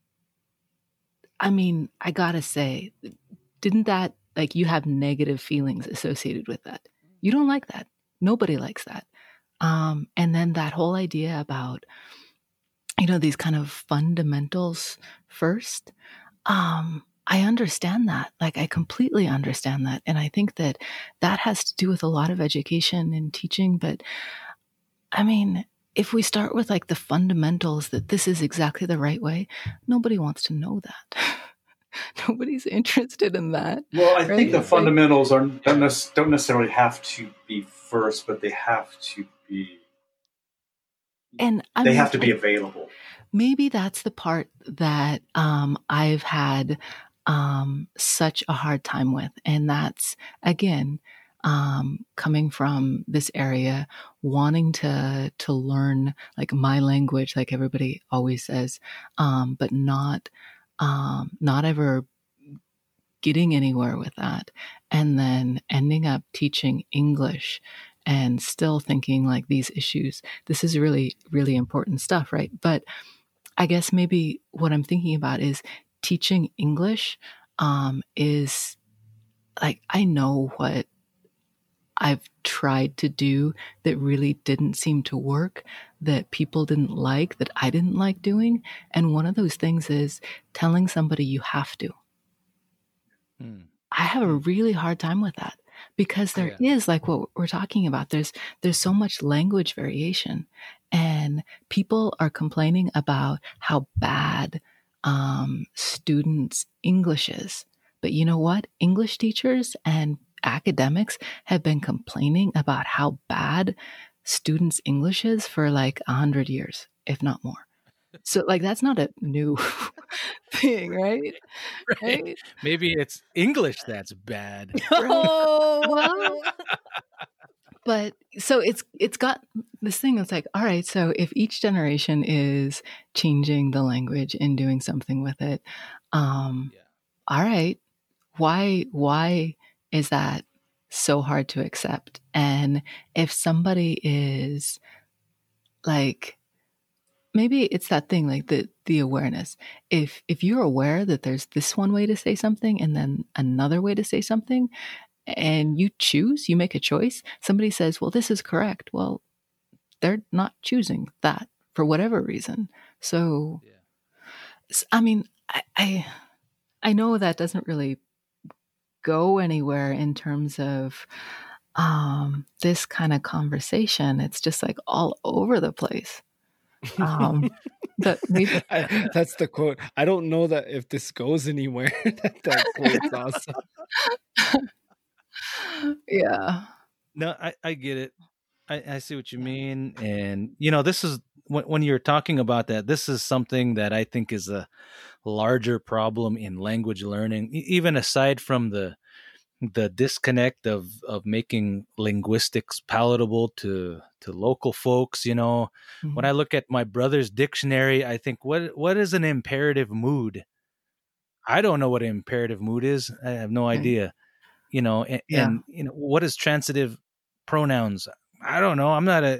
I mean, I gotta say, didn't that, like, you have negative feelings associated with that? You don't like that. Nobody likes that. And then that whole idea about, you know, these kind of fundamentals first, I understand that. Like, I completely understand that. And I think that that has to do with a lot of education and teaching. But I mean, if we start with like the fundamentals that this is exactly the right way, nobody wants to know that. Nobody's interested in that. Well, I think the fundamentals don't necessarily have to be first, but they have to be. And they have to be available. Maybe that's the part that I've had such a hard time with, and that's again coming from this area, wanting to learn like my language, like everybody always says, but not ever getting anywhere with that, and then ending up teaching English and still thinking like these issues, this is really, really important stuff, right? But I guess maybe what I'm thinking about is teaching English is like, I know what I've tried to do that really didn't seem to work, that people didn't like, that I didn't like doing. And one of those things is telling somebody you have to. I have a really hard time with that because there is, like what we're talking about, there's so much language variation, and people are complaining about how bad students' English is. But you know what? English teachers and academics have been complaining about how bad students' English is for like 100 years, if not more. So like, that's not a new thing, right? Right? Maybe it's English that's bad. Oh, well, but so it's got this thing that's like, all right, so if each generation is changing the language and doing something with it, all right, why is that so hard to accept? And if somebody is like, maybe it's that thing, like the awareness. If you're aware that there's this one way to say something and then another way to say something, and you make a choice, somebody says, well, this is correct. Well, they're not choosing that for whatever reason. So, I mean, I know that doesn't really go anywhere in terms of this kind of conversation. It's just like all over the place. That's the quote. I don't know that if this goes anywhere. That quote's awesome. Yeah. No, I get it. I see what you mean. And, you know, this is when you're talking about that, this is something that I think is a larger problem in language learning, even aside from the disconnect of making linguistics palatable to local folks. You know, when I look at my brother's dictionary, I think, what is an imperative mood? I don't know what an imperative mood is. I have no idea. You know, and you know, what is transitive pronouns? I don't know. I'm not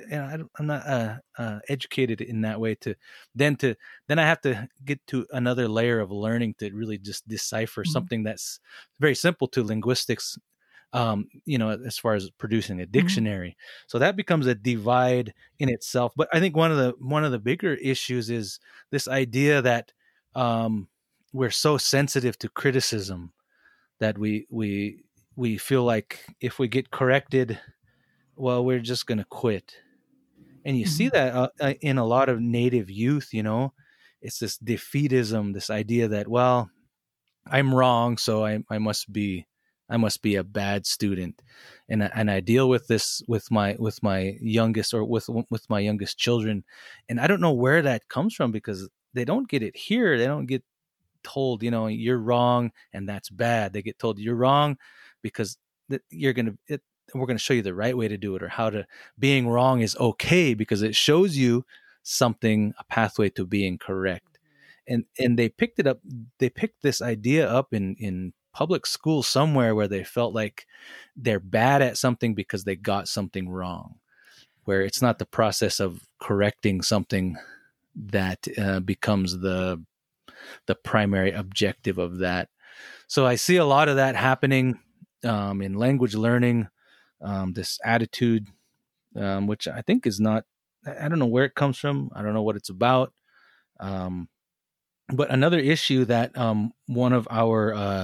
educated in that way. Then I have to get to another layer of learning to really just decipher something that's very simple to linguistics. You know, as far as producing a dictionary, so that becomes a divide in itself. But I think one of the bigger issues is this idea that we're so sensitive to criticism. that we feel like if we get corrected, well, we're just going to quit. And you see that in a lot of Native youth, it's this defeatism, this idea that, well, I'm wrong, so I must be a bad student. And I deal with this with my youngest or with my youngest children. And I don't know where that comes from, because they don't get it here. They don't get told, you're wrong and that's bad. They get told you're wrong because we're going to show you the right way to do it, or how to, being wrong is okay because it shows you something, a pathway to being correct. And they picked this idea up in public school somewhere, where they felt like they're bad at something because they got something wrong, where it's not the process of correcting something that becomes the primary objective of that. So I see a lot of that happening in language learning, this attitude, which I think is not, I don't know where it comes from. I don't know what it's about. But another issue that one of our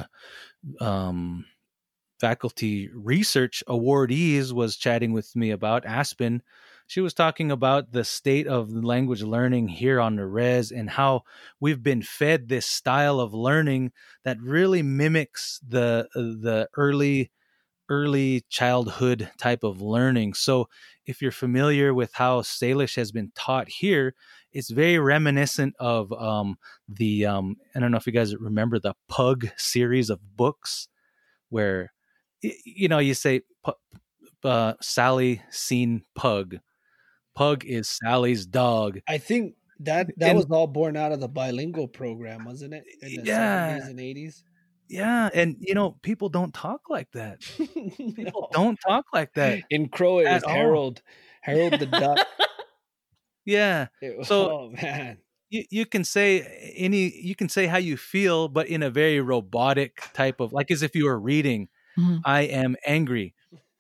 faculty research awardees was chatting with me about, Aspen. She was talking about the state of language learning here on the res, and how we've been fed this style of learning that really mimics the early childhood type of learning. So if you're familiar with how Salish has been taught here, it's very reminiscent of I don't know if you guys remember the Pug series of books, where you say Sally seen Pug. Pug is Sally's dog. I think that was all born out of the bilingual program, wasn't it? In the 70s and 80s. Yeah, and people don't talk like that. People don't talk like that. In Crow, it was Harold the duck. Yeah. So, oh man, you can say how you feel, but in a very robotic type of, like as if you were reading. Mm-hmm. I am angry.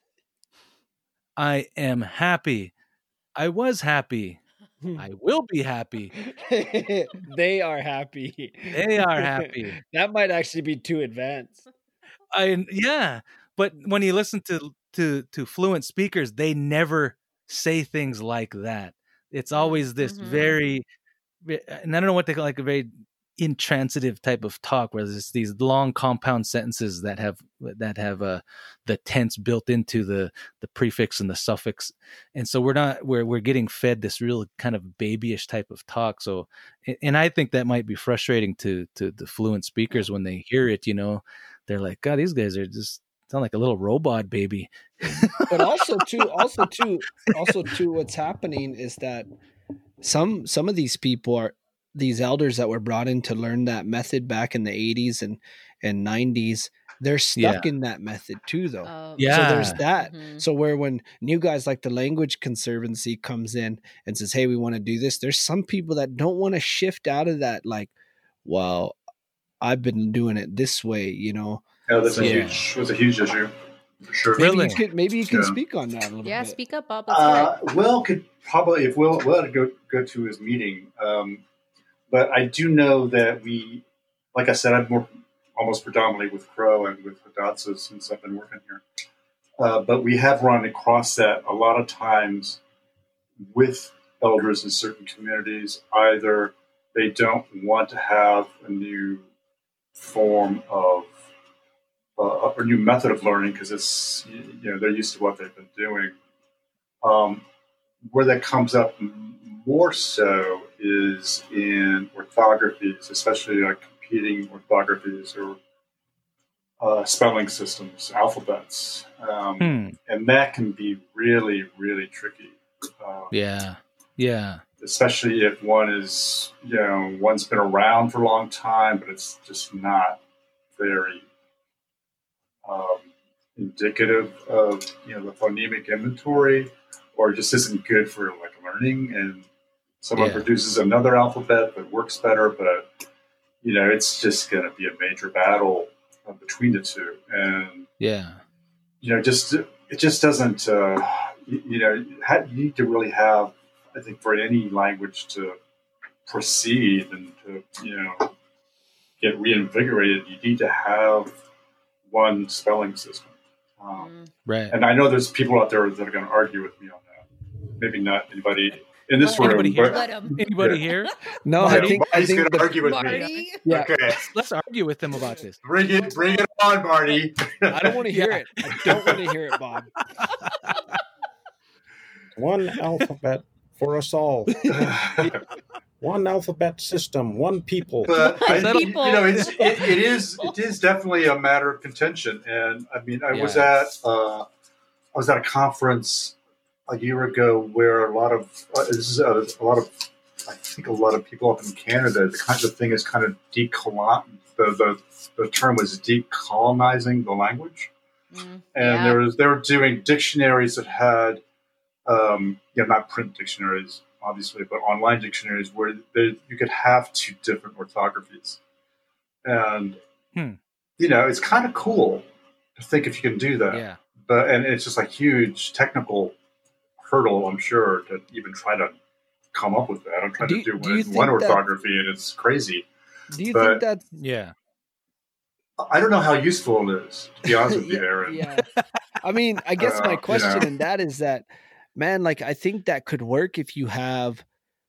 I am happy. I was happy. I will be happy. They are happy. They are happy. That might actually be too advanced. But when you listen to fluent speakers, they never say things like that. It's always this very, and I don't know what they call, like a very intransitive type of talk, where there's these long compound sentences that have the tense built into the prefix and the suffix, and so we're getting fed this real kind of babyish type of talk. So, and I think that might be frustrating to the fluent speakers when they hear it. They're like, God, these guys are just sound like a little robot baby. But also too, what's happening is that some of these people are these elders that were brought in to learn that method back in the 80s and 90s. They're stuck in that method too, though. So there's that. Mm-hmm. So when new guys like the Language Conservancy comes in and says, hey, we want to do this, there's some people that don't want to shift out of that. Like, well, I've been doing it this way, Yeah, that's a huge issue. For sure. Maybe you can speak on that a little bit. Yeah, speak up, Bob. Will could probably, if Will had to go to his meeting. But I do know that like I said, I'm more almost predominantly with Crow and with Hidatsa since I've been working here. But we have run across that a lot of times with elders in certain communities. Either they don't want to have a new form of a new method of learning because it's they're used to what they've been doing. Where that comes up more so is in orthographies, especially like competing orthographies or spelling systems, alphabets, and that can be really, really tricky. Especially if one is, one's been around for a long time, but it's just not very indicative of the phonemic inventory, or just isn't good for like learning. And someone produces another alphabet that works better, but it's just going to be a major battle between the two. And it just doesn't. You need to really have, I think, for any language to proceed and to get reinvigorated, you need to have one spelling system. Right. And I know there's people out there that are going to argue with me on that. Maybe not anybody in this room. Anybody here? No, Marty? I think going to argue with Marty? me. Yeah. Okay. Let's argue with them about this. Bring it on, Marty. I don't want to hear it. I don't want to hear it, Bob. One alphabet for us all. One alphabet system, one people. But it is definitely a matter of contention. And I mean, I was at a conference a year ago where a lot of I think a lot of people up in Canada, the kind of thing is kind of the term was decolonizing the language. And they were doing dictionaries that had not print dictionaries, obviously, but online dictionaries where you could have two different orthographies. And, it's kind of cool to think if you can do that. Yeah. And it's just a huge technical hurdle, I'm sure, to even try to come up with that. I'm trying to do one orthography, and it's crazy. Do you think that's... Yeah. I don't know how useful it is, to be honest with you, Aaron. Yeah. I mean, I guess my question in that is that, man, like, I think that could work if you have,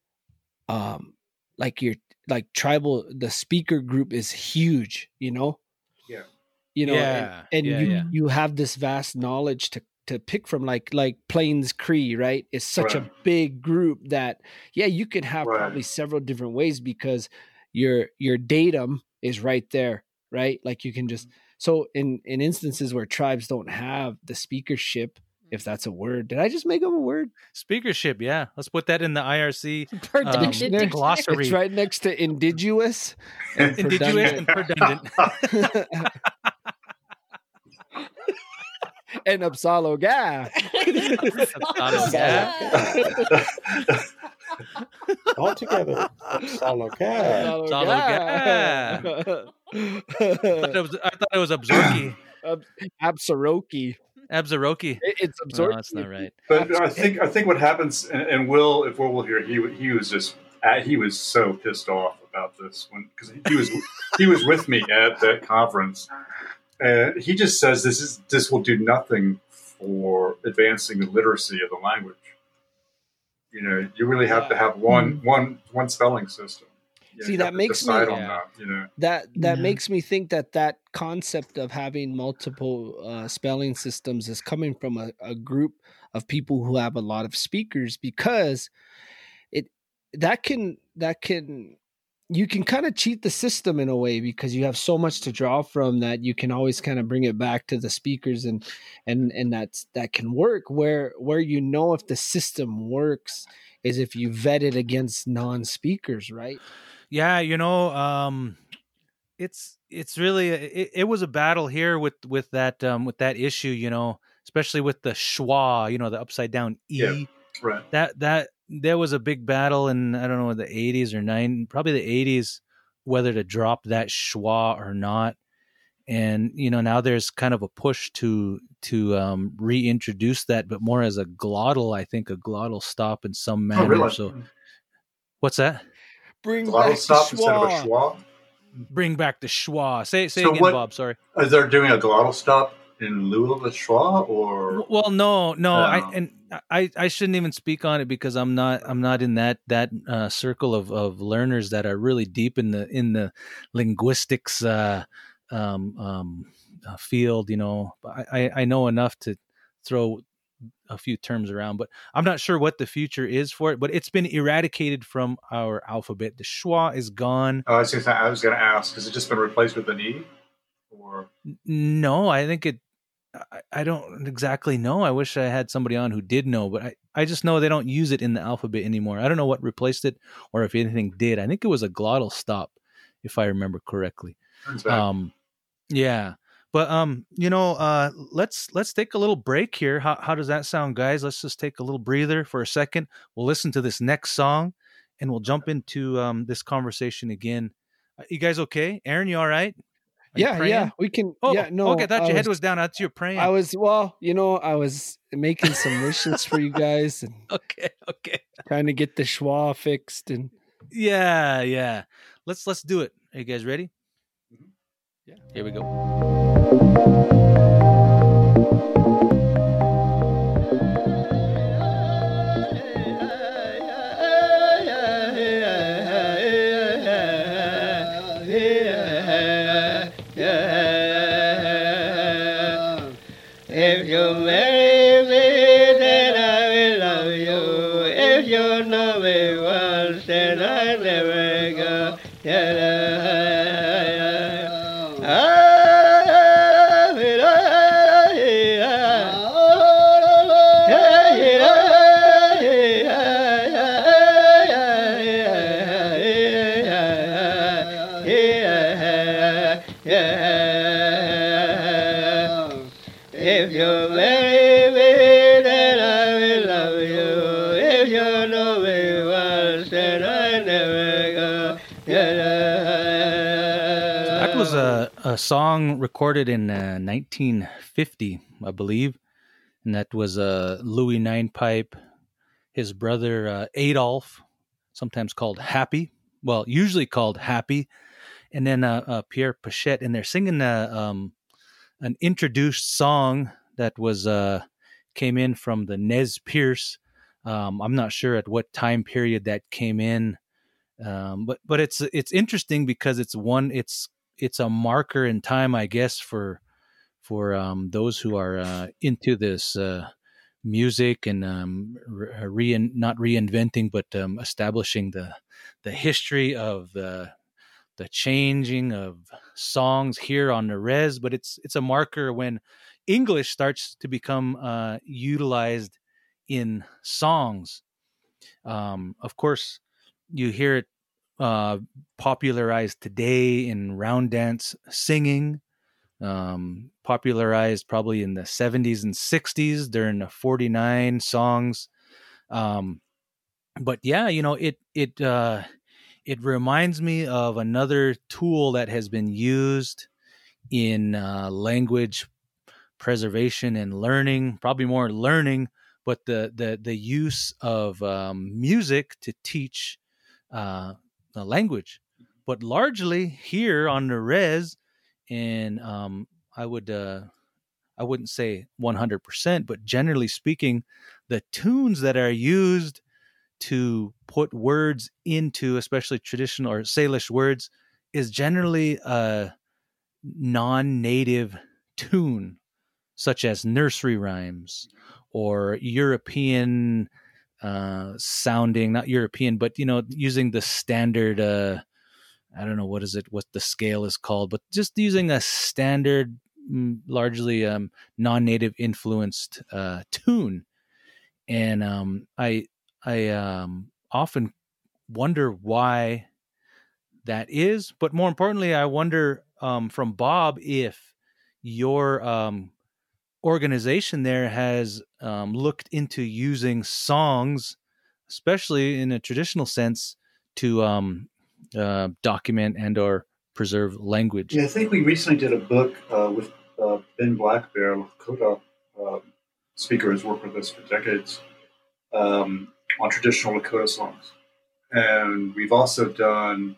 tribal, the speaker group is huge, Yeah. You have this vast knowledge to pick from, like Plains Cree, right? It's such a big group that, you could have probably several different ways because your datum is right there, right? Like you can just, so in instances where tribes don't have the speakership, if that's a word. Did I just make up a word? Speakership, yeah. Let's put that in the IRC glossary. It's right next to indigenous and perdundant. And Upsaloga. All together. Upsaloga. I thought it was Absarki. Absaroki. Absaroki. It's absorbed. No, that's not right. But I think what happens, and if Will will hear, he was just he was so pissed off about this because he was with me at that conference, and he just says this will do nothing for advancing the literacy of the language. You really have to have one spelling system. See, that makes me that makes me think that concept of having multiple spelling systems is coming from a group of people who have a lot of speakers, because you can kind of cheat the system in a way, because you have so much to draw from that you can always kind of bring it back to the speakers and that can work where if the system works is if you vet it against non-speakers, right? Yeah, it's really it was a battle here with that issue, especially with the schwa, the upside down E. Yeah, right. That there was a big battle in, I don't know, the 80s or 90s, probably the 80s, whether to drop that schwa or not. And now there's kind of a push to reintroduce that, but more as a glottal. I think a glottal stop in some manner. Oh, really? So, what's that? Bring back stop the instead of a schwa. Bring back the schwa. Say again, Bob. Sorry. Is they doing a glottal stop in lieu of a schwa, or? Well, no. I shouldn't even speak on it because I'm not in that circle of learners that are really deep in the linguistics field. I know enough to throw a few terms around, but I'm not sure what the future is for it. But it's been eradicated from our alphabet. The schwa is gone. I was going to ask, has it just been replaced with an E? Or no, I think it. I don't exactly know. I wish I had somebody on who did know, but I just know they don't use it in the alphabet anymore. I don't know what replaced it, or if anything did. I think it was a glottal stop, if I remember correctly. Yeah. But let's take a little break here. How does that sound, guys? Let's just take a little breather for a second. We'll listen to this next song, and we'll jump into this conversation again. You guys okay? Aaron, you all right? Yeah, we can. Okay, I thought your head was down. That's your praying. I was making some wishes for you guys, and okay, trying to get the schwa fixed, and yeah. Let's do it. Are you guys ready? Yeah, here we go. If you marry me, then I will love you. If you know me once, then I never go. If you marry me, then I will love you. If you know me once, then I never go. That was a song recorded in 1950, I believe, and that was Louis Ninepipe, his brother Adolphe, sometimes called Happy, well, usually called Happy, and then Pierre Pachette, and they're singing an introduced song that was came in from the Nez Perce. I'm not sure at what time period that came in, but it's interesting because it's a marker in time, I guess, for those who are into this music and not reinventing, but establishing the history of the changing of songs here on the res. But it's a marker when English starts to become utilized in songs. Of course, you hear it popularized today in round dance singing, popularized probably in the 70s and 60s during the 49 songs. But yeah, it reminds me of another tool that has been used in language preservation and learning, probably more learning, but the use of music to teach the language. But largely here on the res, and I wouldn't say 100%, but generally speaking, the tunes that are used to put words into, especially traditional or Salish words, is generally a non-native tune, such as nursery rhymes or European sounding, not European, but using the standard. I don't know what the scale is called, but just using a standard, largely non-native influenced tune, and I often wonder why that is, but more importantly, I wonder from Bob if your organization there has looked into using songs, especially in a traditional sense, to document and or preserve language. Yeah, I think we recently did a book with Ben Blackbear, Lakota speaker, has worked with us for decades, on traditional Lakota songs. And we've also done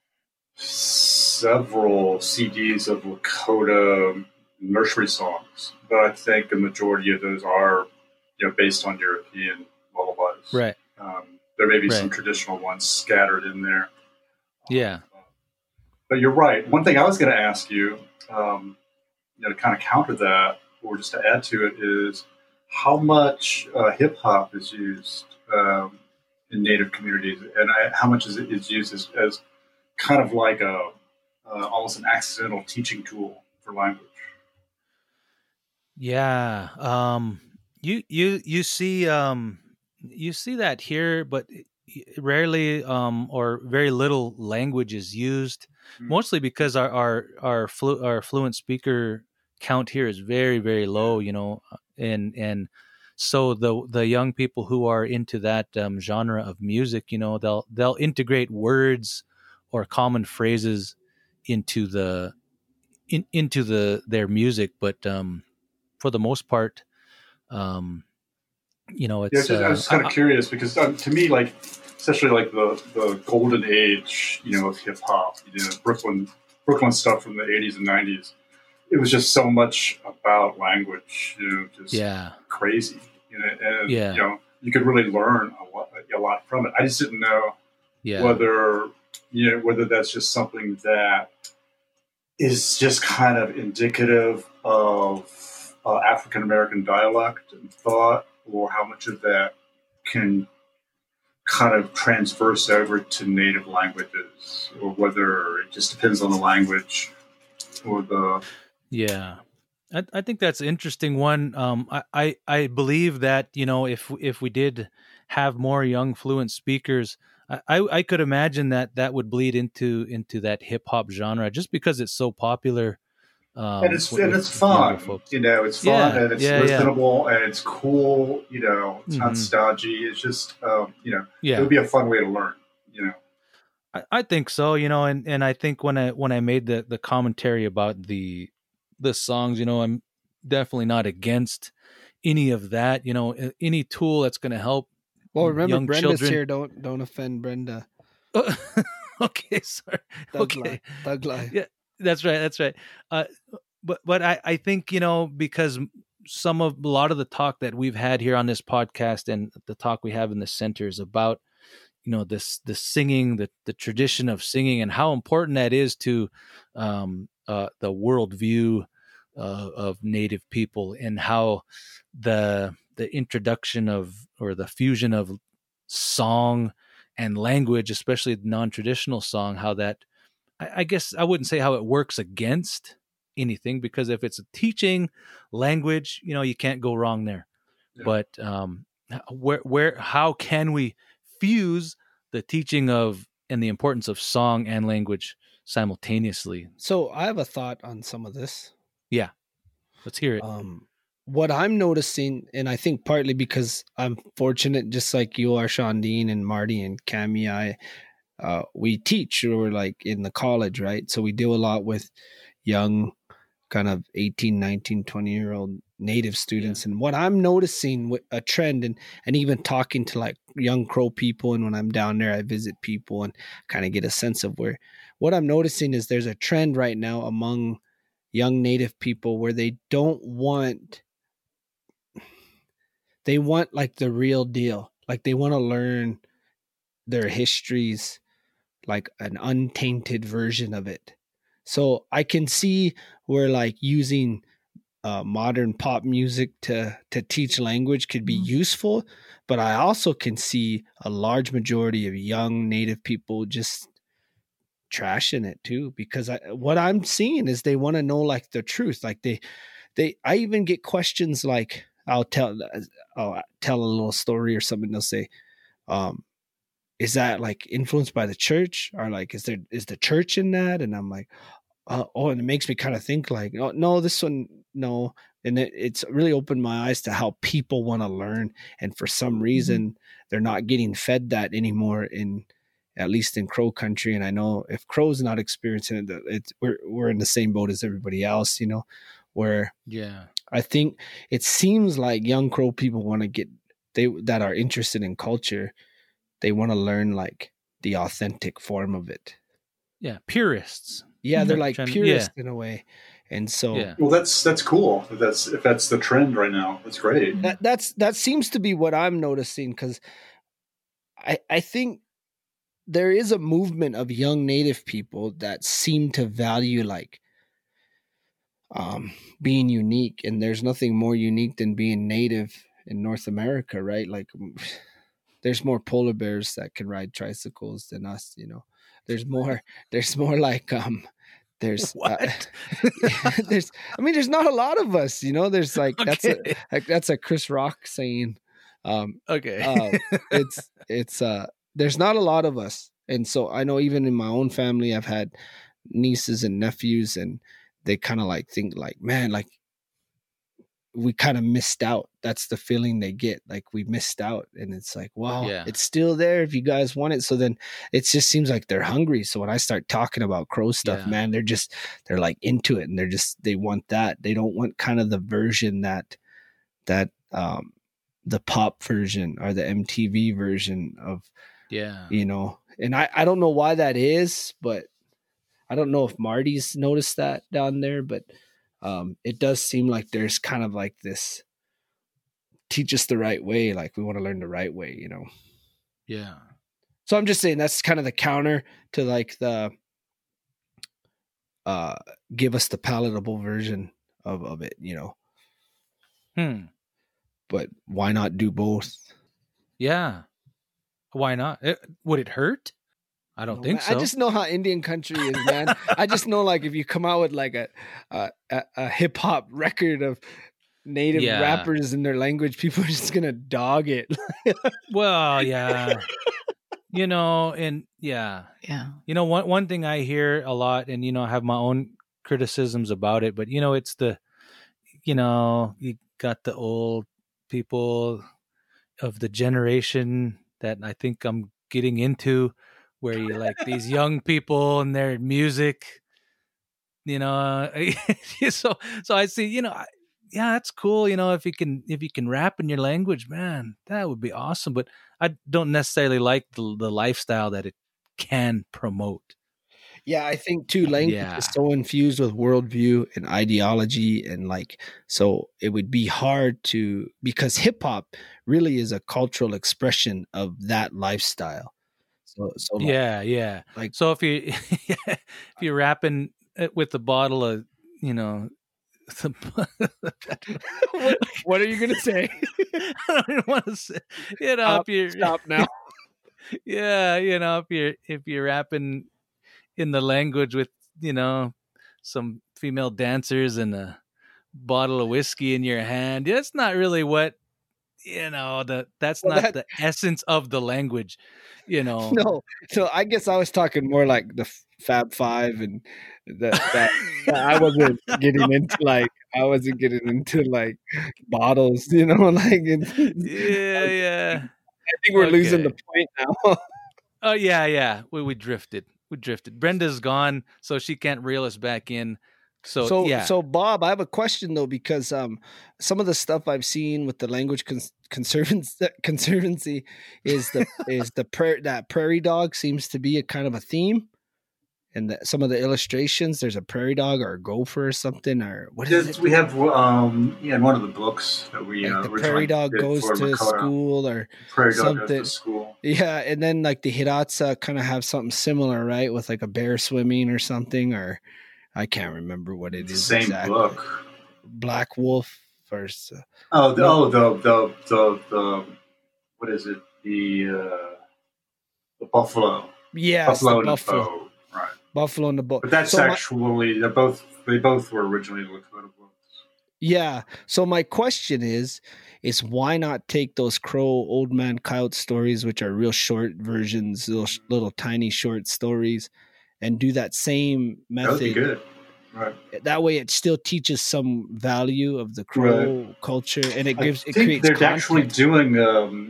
several CDs of Lakota nursery songs, but I think the majority of those are, based on European lullabies. Right. There may be some traditional ones scattered in there. Yeah. But you're right. One thing I was going to ask you, to kind of counter that, or just to add to it, is how much hip hop is used in Native communities, and how much is used as kind of like a almost an accidental teaching tool for language. Yeah, you see that here, but rarely or very little language is used, mostly because our fluent speaker count here is very, very low, and so the young people who are into that genre of music, they'll integrate words or common phrases into their music, but for the most part, it's. I was kind of curious because to me, especially the golden age, of hip hop, Brooklyn Brooklyn stuff from the 80s and 90s. It was just so much about language, just crazy. And you could really learn a lot from it. I just didn't know whether that's just something that is just kind of indicative of African American dialect and thought, or how much of that can kind of transverse over to native languages, or whether it just depends on the language or the. Yeah. I think that's an interesting one. I believe that, if we did have more young fluent speakers, I could imagine that would bleed into that hip hop genre, just because it's so popular. And it's fun, it's fun and it's listenable and it's cool. It's not stodgy. It's just it would be a fun way to learn. I think so. And I think when I made the commentary about the songs, I'm definitely not against any of that. Any tool that's going to help. Well, remember, young Brenda's children. here. Don't offend Brenda. Okay, sorry. Thug life. Yeah, that's right. But I think, because a lot of the talk that we've had here on this podcast and the talk we have in the center is about, this singing, the tradition of singing, and how important that is to the worldview of Native people, and how the introduction of, or the fusion of, song and language, especially non-traditional song, how that, I guess I wouldn't say how it works against anything, because if it's a teaching language, you can't go wrong there. Yeah. But how can we fuse the teaching of and the importance of song and language simultaneously? So I have a thought on some of this. Yeah, let's hear it. What I'm noticing, and I think partly because I'm fortunate, just like you are, Sean Dean and Marty and Cammy, we teach, or like in the college, right? So we do a lot with young, kind of 18, 19, 20-year-old Native students. And what I'm noticing with a trend, and even talking to like young Crow people, and when I'm down there, I visit people and kind of get a sense of what I'm noticing is there's a trend right now among young Native people where they want like the real deal. Like they want to learn their histories, like an untainted version of it. So I can see where like using modern pop music to teach language could be useful, but I also can see a large majority of young Native people just trashing it too, because what I'm seeing is they want to know like the truth. Like I even get questions like, I'll tell a little story or something. They'll say, is that like influenced by the church, or like, is the church in that? And I'm like, and it makes me kind of think like, oh, no, this one, no. And it's really opened my eyes to how people want to learn. And for some reason, they're not getting fed that anymore, at least in Crow country. And I know if Crow's not experiencing it, we're in the same boat as everybody else, where I think it seems like young Crow people want to that are interested in culture, they want to learn like the authentic form of it. Yeah, purists. Yeah, they're like purists in a way. And so, well, that's cool. If that's the trend right now, that's great. That seems to be what I'm noticing, because I think there is a movement of young Native people that seem to value like being unique, and there's nothing more unique than being Native in North America, right? Like there's more polar bears that can ride tricycles than us, there's more like there's there's not a lot of us, there's like that's a Chris Rock saying. It's there's not a lot of us. And so I know even in my own family, I've had nieces and nephews, and they kind of like think like, man, like we kind of missed out. That's the feeling they get. Like we missed out. And it's like, wow, it's still there if you guys want it. So then it just seems like they're hungry. So when I start talking about Crow stuff, man, they're like into it, and they want that. They don't want kind of the version that the pop version or the MTV version of, and I don't know why that is, but I don't know if Marty's noticed that down there, but it does seem like there's kind of like this teach us the right way. Like we want to learn the right way, you know? Yeah. So I'm just saying that's kind of the counter to like the give us the palatable version of it, you know? But why not do both? Yeah. Why not? Would it hurt? I don't think so. I just know how Indian country is, man. I just know, like, if you come out with like a hip hop record of native rappers in their language, people are just gonna dog it. Well, yeah, you know, and yeah. You know, one thing I hear a lot, and you know, I have my own criticisms about it, but you know, it's you got the old people of the generation that I think I'm getting into, where you like these young people and their music, you know. so I see, you know, yeah, that's cool. You know, if you can rap in your language, man, that would be awesome. But I don't necessarily like the lifestyle that it can promote. Yeah, I think too, language is so infused with worldview and ideology, and like, so it would be hard to, because hip hop really is a cultural expression of that lifestyle. So like, yeah. Like, so if you're rapping with a bottle of, you know, what are you gonna say? I don't even want to say. You know, stop now. Yeah, you know, if you're rapping in the language with, you know, some female dancers and a bottle of whiskey in your hand, that's not really what, you know, that's not the essence of the language, you know. No, so I guess I was talking more like the Fab Five, and that I wasn't getting into like bottles, you know, like yeah. I think we're losing the point now. Oh yeah. We drifted. Brenda's gone, so she can't reel us back in. So Bob, I have a question though, because some of the stuff I've seen with the language conservancy is that prairie dog seems to be a kind of a theme, and some of the illustrations there's a prairie dog or a gopher or something, or what is it? We have in one of the books that we like the prairie dog goes to school or prairie something. Dog goes to school. Yeah, and then like the Hidatsa kind of have something similar, right, with like a bear swimming or something, or I can't remember what it is. Same exactly. book. Black Wolf first. The what is it? The buffalo. Yeah, buffalo and the buffalo. Right. Buffalo and the boat. But that's actually they both were originally Lakota books. Yeah. So my question is why not take those Crow Old Man Coyote stories, which are real short versions, little tiny short stories, and do that same method? That would be good. Right. That way, it still teaches some value of the Crow culture, and it creates. They're content. actually doing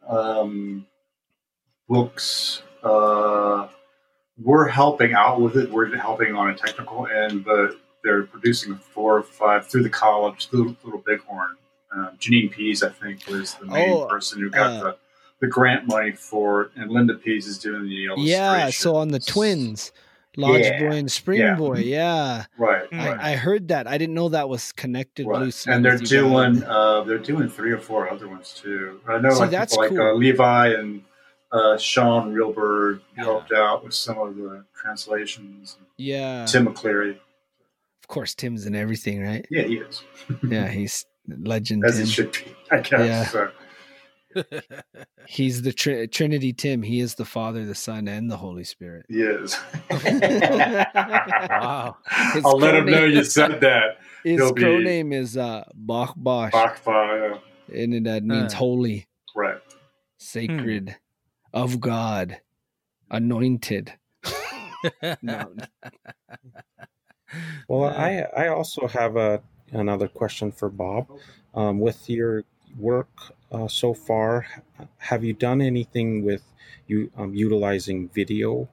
books. We're helping out with it. We're helping on a technical end, but they're producing 4 or 5 through the college, through Little Bighorn. Janine Pease, I think, was the main person who got the grant money for it, and Linda Pease is doing the illustration. Yeah, so on the twins. Lodge Boy and Spring Boy, yeah. Right. I heard that. I didn't know that was connected loosely. And they're doing 3 or 4 other ones too. I know that's people cool. like Levi and Sean Reelberg helped out with some of the translations. Yeah. Tim McCleary. Of course, Tim's in everything, right? Yeah, he is. Yeah, he's legend. As Tim. he should be, I guess. Yeah. So. He's the Trinity Tim. He is the Father, the Son, and the Holy Spirit. He is. Wow. I'll let him know you said that. His crow name is Bach-Bosh. Bach-Ba, yeah. And that means holy. Right. Sacred. Of God. Anointed. No. Well, I also have another question for Bob. With your work so far, have you done anything with you utilizing video?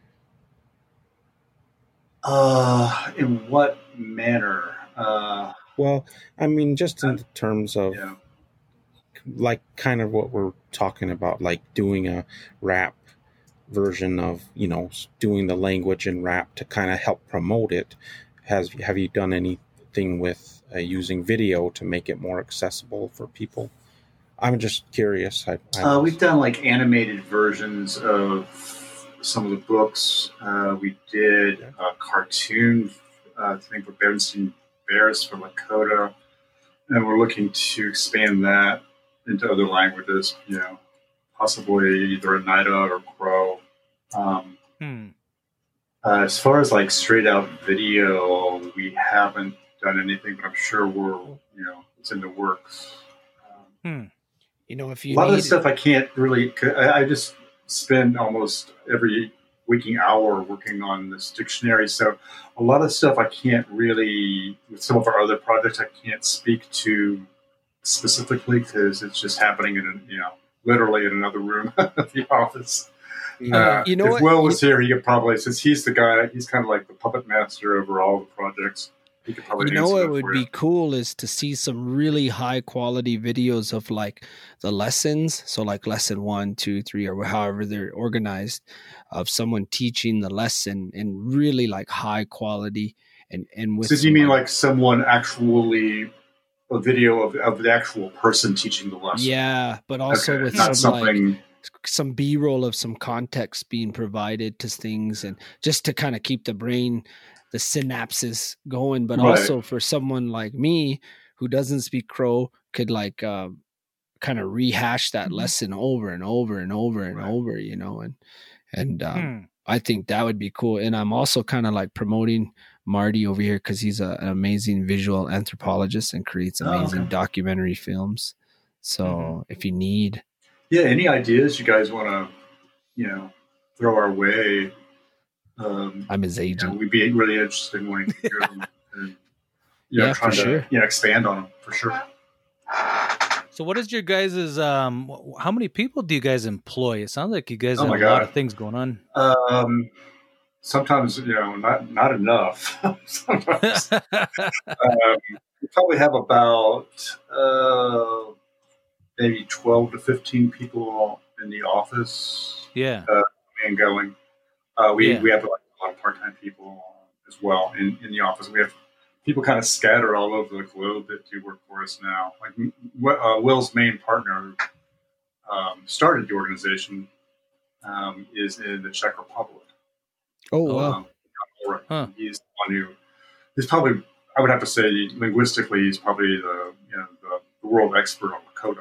In what manner? Well, I mean, just in terms of like kind of what we're talking about, like doing a rap version of, doing the language in rap to kind of help promote it. Have you done anything with using video to make it more accessible for people? I'm just curious. We've done like animated versions of some of the books. We did a cartoon thing for Berenstain Bears for Lakota, and we're looking to expand that into other languages. Possibly either Oneida or Crow. As far as like straight out video, we haven't done anything, but I'm sure it's in the works. If you a lot of the stuff I can't really, I just spend almost every waking hour working on this dictionary. So a lot of stuff I can't really, with some of our other projects, I can't speak to specifically because it's just happening literally in another room of the office. If Will was here, he could probably, since he's the guy, he's kind of like the puppet master over all the projects. He could probably what would be cool is to see some really high quality videos of like the lessons. So like lesson 1, 2, 3, or however they're organized, of someone teaching the lesson in really like high quality and with. So do you mean like someone actually? A video of the actual person teaching the lesson? Yeah, but also with some B-roll of some context being provided to things, and just to kind of keep the brain, the synapses going, but also for someone like me who doesn't speak Crow could like kind of rehash that lesson over and over and over and over, and I think that would be cool. And I'm also kind of like promoting Marty over here because he's an amazing visual anthropologist and creates amazing documentary films. So if you need, any ideas you guys want to, throw our way, I'm his agent. We'd be really interested in wanting to hear them, and trying to expand on them for sure. So what is your guys' how many people do you guys employ? It sounds like you guys have a lot of things going on. Sometimes, not enough. Sometimes. We probably have about maybe 12 to 15 people in the office. Yeah. And going. We have like a lot of part-time people as well in the office. We have people kind of scattered all over the globe that do work for us now. Like Will's main partner started the organization is in the Czech Republic. Oh, wow. He's the one he's probably, I would have to say, linguistically, he's probably the world expert on Lakota.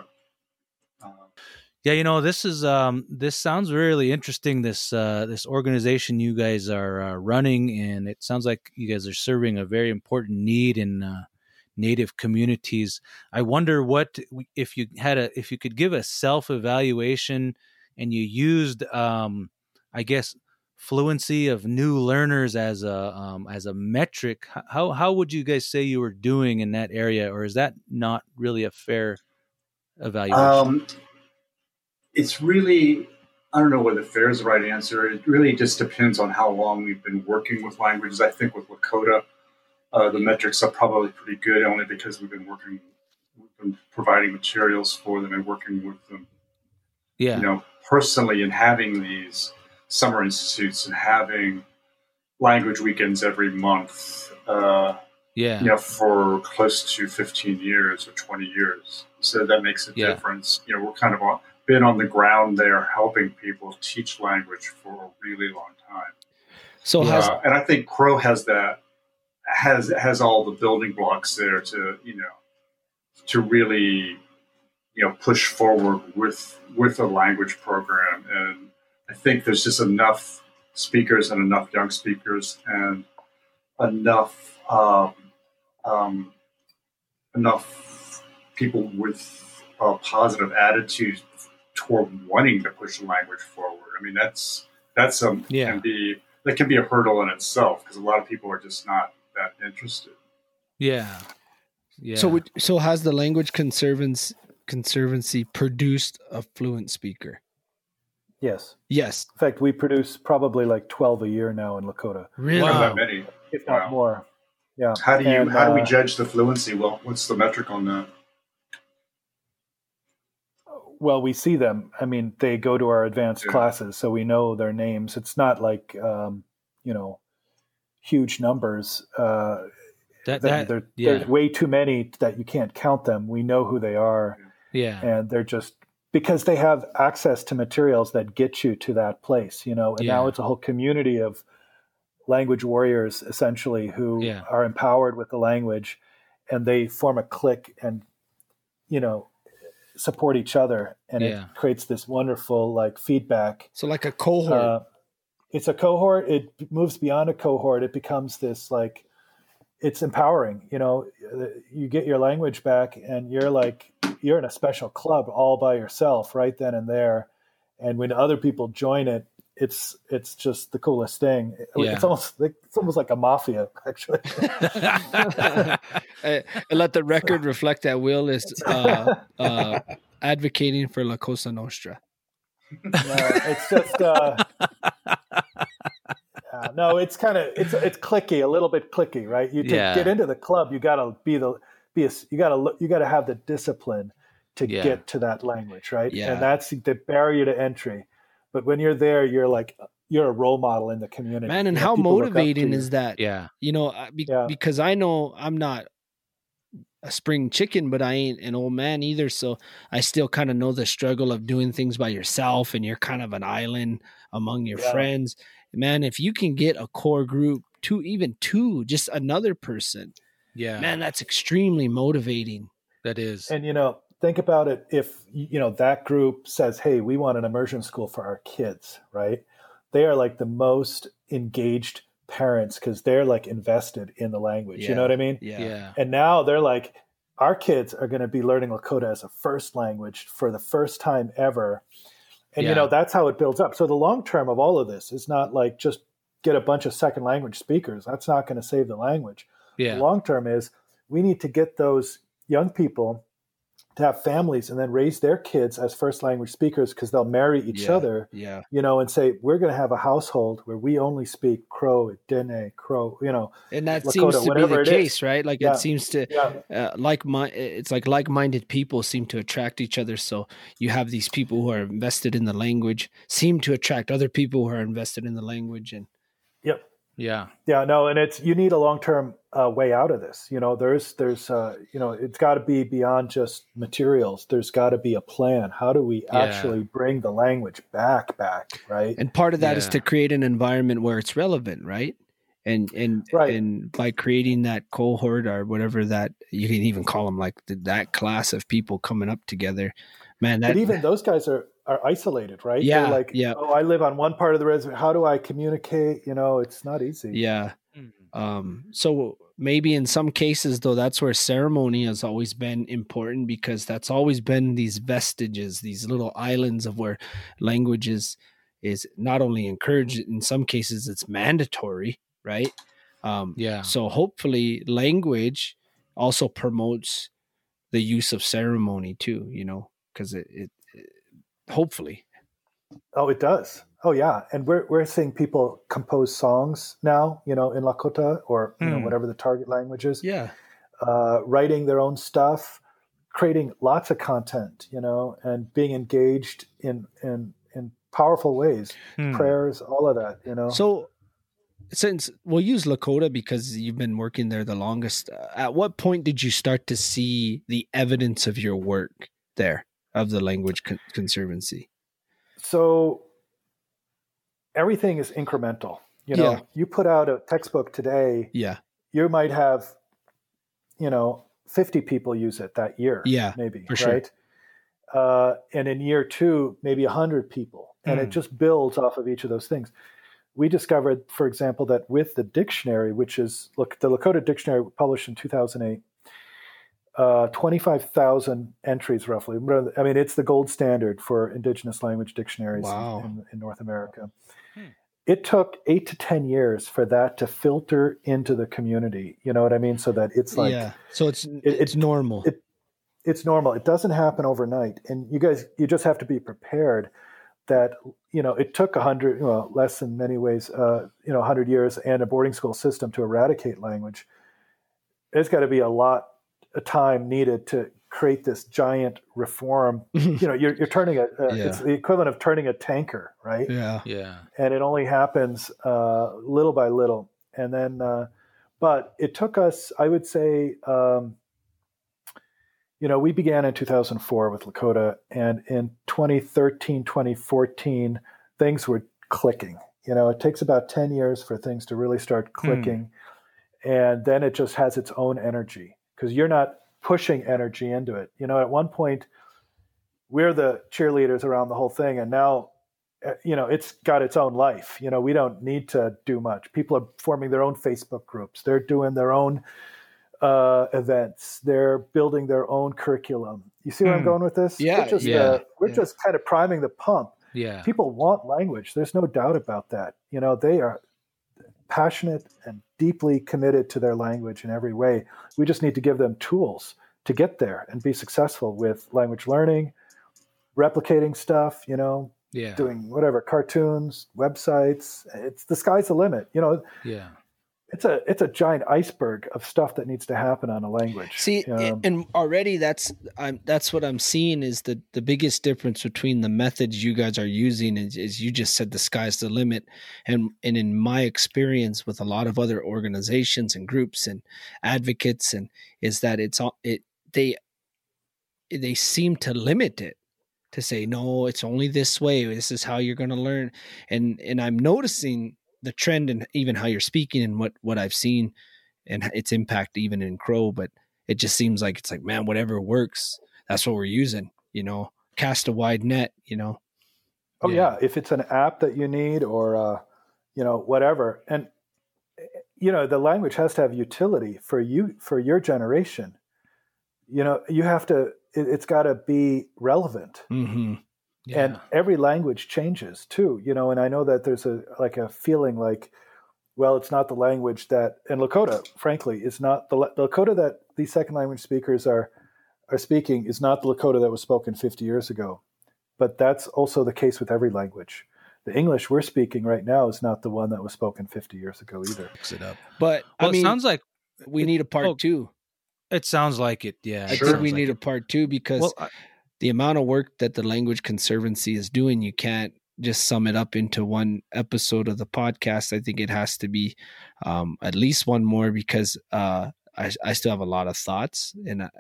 This is this sounds really interesting. This organization you guys are running, and it sounds like you guys are serving a very important need in Native communities. I wonder what if you could give a self-evaluation, and you used, I guess, fluency of new learners as a metric. How would you guys say you were doing in that area, or is that not really a fair evaluation? It's really, I don't know whether fair is the right answer. It really just depends on how long we've been working with languages. I think with Lakota, the metrics are probably pretty good, only because we've been providing materials for them and working with them. Yeah. Personally, and having these summer institutes and having language weekends every month, for close to 15 years or 20 years. So that makes a difference. We're kind of been on the ground there helping people teach language for a really long time. So and I think Crow has that, has all the building blocks there to really, push forward with a language program. And I think there's just enough speakers and enough young speakers and enough people with a positive attitude toward wanting to push the language forward. I mean, can be a hurdle in itself because a lot of people are just not that interested. Yeah. Yeah. So has the Language Conservancy produced a fluent speaker? Yes. Yes. In fact, we produce probably like 12 a year now in Lakota. Really? Wow. That many. If not more. Yeah. How do we judge the fluency? Well, what's the metric on that? Well, we see them. I mean, they go to our advanced classes, so we know their names. It's not like, huge numbers. There's way too many that you can't count them. We know who they are. Yeah. And they're just, because they have access to materials that get you to that place, and now it's a whole community of language warriors, essentially, who are empowered with the language, and they form a clique and, support each other, and it creates this wonderful feedback. So like a cohort. It's a cohort. It moves beyond a cohort. It becomes this it's empowering. You get your language back, and you're in a special club all by yourself right then and there. And when other people join it, it's just the coolest thing. It's almost like a mafia, actually. Let the record reflect that Will is advocating for La Cosa Nostra. No, it's just no. It's kind of it's cliquey, a little bit cliquey, right? To get into the club, you gotta you gotta have the discipline to get to that language, right? Yeah. And that's the barrier to entry. But when you're there, you're a role model in the community. Man, and how motivating is that? Yeah. Because I know I'm not a spring chicken, but I ain't an old man either. So I still kind of know the struggle of doing things by yourself, and you're kind of an island among your friends. Man, if you can get a core group, two, just another person. Yeah. Man, that's extremely motivating. That is. And, think about it. If, that group says, hey, we want an immersion school for our kids, right? They are the most engaged parents because they're invested in the language. Yeah. You know what I mean? Yeah. And now they're our kids are going to be learning Lakota as a first language for the first time ever. And, that's how it builds up. So the long term of all of this is not just get a bunch of second language speakers. That's not going to save the language. Yeah. The long term is we need to get those young people to have families and then raise their kids as first language speakers, because they'll marry each other, and say, we're going to have a household where we only speak Crow, Dene, Crow, and that Lakota, seems to be the case, is. right? It seems to, it's like-minded people seem to attract each other. So you have these people who are invested in the language seem to attract other people who are invested in the language. And yeah, no, and you need a long-term way out of this. There's it's got to be beyond just materials. There's got to be a plan. How do we actually bring the language back, right? And part of that is to create an environment where it's relevant, right? And by creating that cohort or whatever that you can even call them, that class of people coming up together, man. But even those guys are isolated, right? Yeah. They're I live on one part of the reservation. How do I communicate? It's not easy. Yeah. So maybe in some cases, though, that's where ceremony has always been important, because that's always been these vestiges, these little islands of where languages is not only encouraged, in some cases it's mandatory, right? So hopefully language also promotes the use of ceremony too, because it hopefully. Oh, it does. Oh, yeah. And we're seeing people compose songs now, in Lakota or whatever the target language is. Yeah. Writing their own stuff, creating lots of content, and being engaged in powerful ways, prayers, all of that, So since we'll use Lakota because you've been working there the longest, at what point did you start to see the evidence of your work there, of the Language Conservancy? So everything is incremental. You put out a textbook today, you might have, 50 people use it that year, maybe, for sure. Right? And in year 2, maybe 100 people. And it just builds off of each of those things. We discovered, for example, that with the dictionary, which is the Lakota Dictionary published in 2008, 25,000 entries roughly. I mean, it's the gold standard for indigenous language dictionaries in North America. It took 8 to 10 years for that to filter into the community. You know what I mean? So that it's so it's normal. It's normal. It doesn't happen overnight. And you just have to be prepared that, it took 100, less in many ways, 100 years and a boarding school system to eradicate language. There's got to be a lot of time needed to create this giant reform. You're turning it's the equivalent of turning a tanker, right? Yeah. And it only happens little by little. And then, but it took us, I would say, we began in 2004 with Lakota, and in 2013, 2014, things were clicking. It takes about 10 years for things to really start clicking. And then it just has its own energy because you're not pushing energy into it. At one point, we're the cheerleaders around the whole thing. And now, it's got its own life. We don't need to do much. People are forming their own Facebook groups. They're doing their own events. They're building their own curriculum. You see where I'm going with this? Yeah. We're just kind of priming the pump. Yeah. People want language. There's no doubt about that. They are passionate and deeply committed to their language in every way. We just need to give them tools to get there and be successful with language learning, replicating stuff, doing whatever, cartoons, websites. It's the sky's the limit. It's a giant iceberg of stuff that needs to happen on a language. See, and already that's what I'm seeing is the biggest difference between the methods you guys are using is you just said the sky's the limit, and in my experience with a lot of other organizations and groups and advocates is that they seem to limit it to say no, it's only this way. This is how you're going to learn, and I'm noticing the trend and even how you're speaking and what I've seen and its impact even in Crow, but it just seems like it's like, man, whatever works, that's what we're using, cast a wide net, Oh yeah. If it's an app that you need or, whatever. And, the language has to have utility for your generation. You have to, it's got to be relevant. Mm-hmm. Yeah. And every language changes too, and I know that there's a feeling like, well, it's not the language that, and Lakota, frankly, is not the Lakota that these second language speakers are speaking is not the Lakota that was spoken 50 years ago. But that's also the case with every language. The English we're speaking right now is not the one that was spoken 50 years ago either. Mix it up. But it sounds like we need a part two. It sounds like it. Yeah. I think we need a part two because the amount of work that the Language Conservancy is doing, you can't just sum it up into one episode of the podcast. I think it has to be at least one more because I still have a lot of thoughts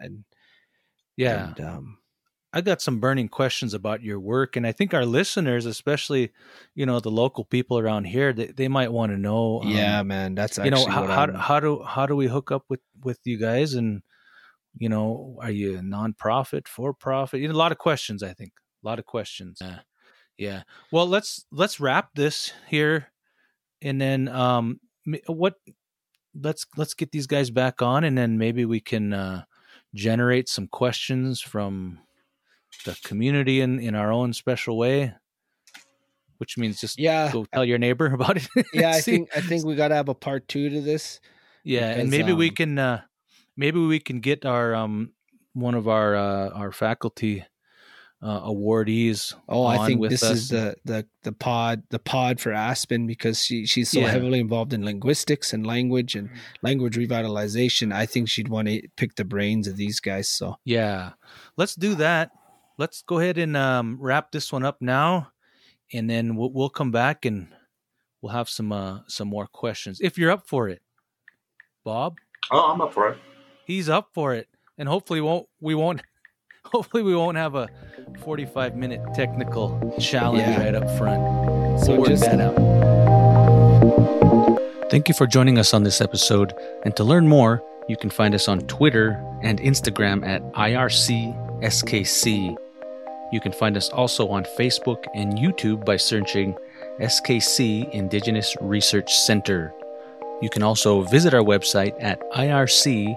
I got some burning questions about your work, and I think our listeners, especially the local people around here, they might want to know. Man, that's actually how do we hook up with you guys and. Are you a nonprofit, for profit? A lot of questions, I think. A lot of questions. Yeah. Well, let's wrap this here, and then let's get these guys back on, and then maybe we can generate some questions from the community in our own special way. Which means just go tell your neighbor about it. I think we got to have a part two to this. Yeah, because, and maybe we can. Maybe we can get our one of our faculty awardees. Oh, I think this is the pod for Aspen because she's so heavily involved in linguistics and language revitalization. I think she'd want to pick the brains of these guys. So let's do that. Let's go ahead and wrap this one up now, and then we'll come back and we'll have some more questions if you're up for it, Bob. Oh, I'm up for it. He's up for it, and hopefully we won't have a 45-minute technical challenge right up front. So we'll work that out. Thank you for joining us on this episode, and to learn more, you can find us on Twitter and Instagram at IRCSKC. You can find us also on Facebook and YouTube by searching SKC Indigenous Research Center. You can also visit our website at irc.skc.edu.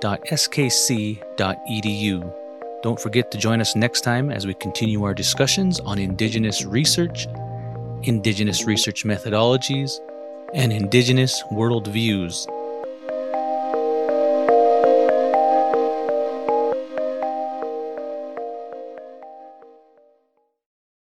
Don't forget to join us next time as we continue our discussions on Indigenous research, Indigenous research methodologies, and Indigenous worldviews.